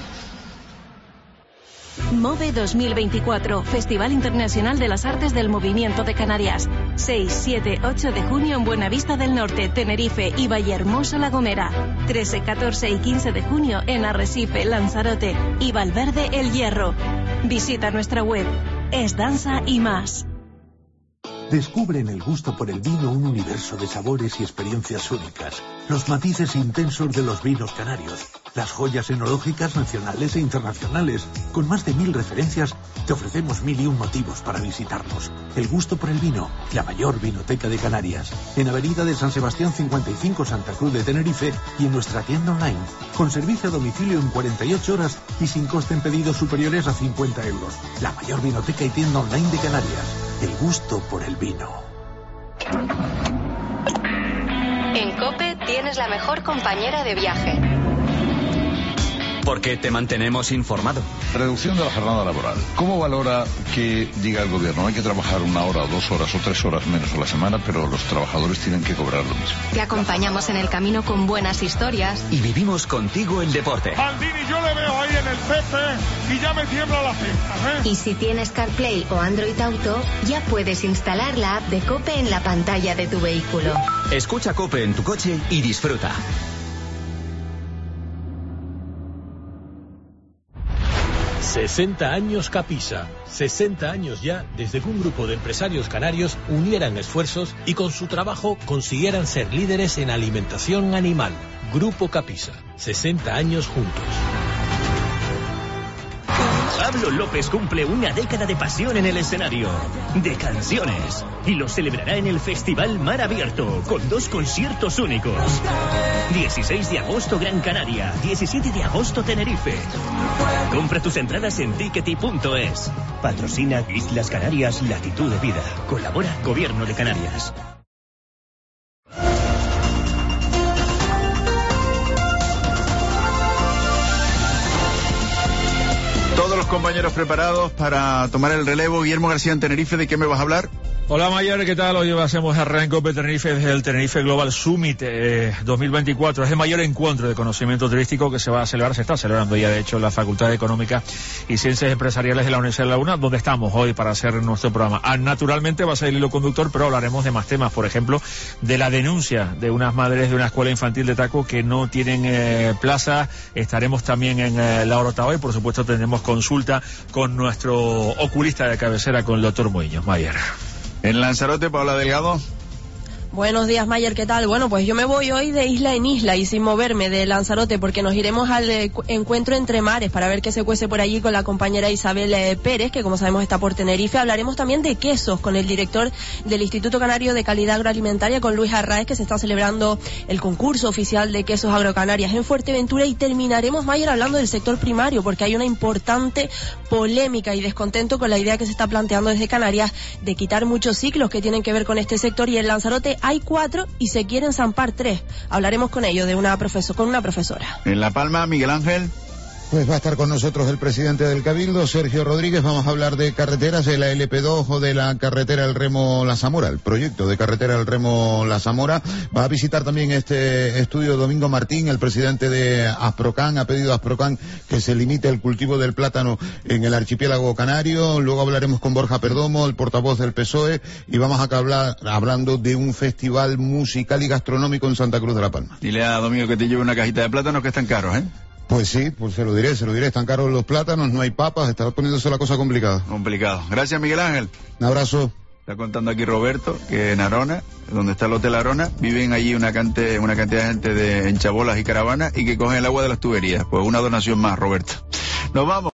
MOVE dos mil veinticuatro, Festival Internacional de las Artes del Movimiento de Canarias. seis, siete, ocho de junio en Buenavista del Norte, Tenerife y Vallehermoso La Gomera. trece, catorce y quince de junio en Arrecife, Lanzarote y Valverde El Hierro. Visita nuestra web. Es danza y más. Descubre en el gusto por el vino un universo de sabores y experiencias únicas, los matices intensos de los vinos canarios, las joyas enológicas nacionales e internacionales. Con más de mil referencias, te ofrecemos mil y un motivos para visitarnos. El gusto por el vino, la mayor vinoteca de Canarias, en Avenida de San Sebastián cincuenta y cinco, Santa Cruz de Tenerife, y en nuestra tienda online, con servicio a domicilio en cuarenta y ocho horas y sin coste en pedidos superiores a cincuenta euros. La mayor vinoteca y tienda online de Canarias. El gusto por el vino. En COPE tienes la mejor compañera de viaje. Porque te mantenemos informado. Reducción de la jornada laboral. ¿Cómo valora que diga el gobierno? Hay que trabajar una hora, o dos horas o tres horas menos a la semana, pero los trabajadores tienen que cobrar lo mismo. Te acompañamos en el camino con buenas historias. Y vivimos contigo el deporte. Maldini, yo le veo ahí en el Pepe y ya me tiembla la ceja, ¿eh? Y si tienes CarPlay o Android Auto, ya puedes instalar la app de COPE en la pantalla de tu vehículo. Escucha COPE en tu coche y disfruta. sesenta años Capisa. sesenta años ya desde que un grupo de empresarios canarios unieran esfuerzos y con su trabajo consiguieran ser líderes en alimentación animal. Grupo Capisa. sesenta años juntos. Pablo López cumple una década de pasión en el escenario, de canciones, y lo celebrará en el Festival Mar Abierto, con dos conciertos únicos. dieciséis de agosto Gran Canaria, diecisiete de agosto Tenerife. Compra tus entradas en tickety punto es. Patrocina Islas Canarias Latitud de Vida. Colabora Gobierno de Canarias. Todos los compañeros preparados para tomar el relevo. Guillermo García en Tenerife, ¿de qué me vas a hablar? Hola Mayer, ¿qué tal? Hoy hacemos arranque COPE Tenerife desde el Tenerife Global Summit eh, dos mil veinticuatro. Es el mayor encuentro de conocimiento turístico que se va a celebrar, se está celebrando ya de hecho en la Facultad de Económica y Ciencias Empresariales de la Universidad de La Laguna, donde estamos hoy para hacer nuestro programa. Ah, naturalmente va a ser el hilo conductor, pero hablaremos de más temas, por ejemplo, de la denuncia de unas madres de una escuela infantil de Taco que no tienen eh, plaza. Estaremos también en eh, la Orotava y por supuesto tendremos consulta con nuestro oculista de cabecera, con el doctor Muñoz. Mayer. En Lanzarote, Paula Delgado. Buenos días, Mayer, ¿qué tal? Bueno, pues yo me voy hoy de isla en isla y sin moverme de Lanzarote porque nos iremos al eh, encuentro entre mares para ver qué se cuece por allí con la compañera Isabel eh, Pérez, que como sabemos está por Tenerife. Hablaremos también de quesos con el director del Instituto Canario de Calidad Agroalimentaria, con Luis Arraez, que se está celebrando el concurso oficial de quesos agrocanarias en Fuerteventura. Y terminaremos, Mayer, hablando del sector primario porque hay una importante polémica y descontento con la idea que se está planteando desde Canarias de quitar muchos ciclos que tienen que ver con este sector, y en Lanzarote hay cuatro y se quieren zampar tres. Hablaremos con ellos de una profesor, con una profesora. En La Palma, Miguel Ángel. Pues va a estar con nosotros el presidente del Cabildo, Sergio Rodríguez. Vamos a hablar de carreteras, de la L P dos o de la carretera El Remo-La Zamora, el proyecto de carretera El Remo-La Zamora. Va a visitar también este estudio Domingo Martín, el presidente de Asprocan. Ha pedido a Asprocan que se limite el cultivo del plátano en el archipiélago canario. Luego hablaremos con Borja Perdomo, el portavoz del P S O E, y vamos a hablar hablando de un festival musical y gastronómico en Santa Cruz de la Palma. Dile a Domingo que te lleve una cajita de plátanos que están caros, ¿eh? Pues sí, pues se lo diré, se lo diré. Están caros los plátanos, no hay papas, está poniéndose la cosa complicada. Complicado. Gracias, Miguel Ángel. Un abrazo. Está contando aquí Roberto que en Arona, donde está el Hotel Arona, viven allí una, cante, una cantidad de gente de, en chabolas y caravanas y que cogen el agua de las tuberías. Pues una donación más, Roberto. Nos vamos.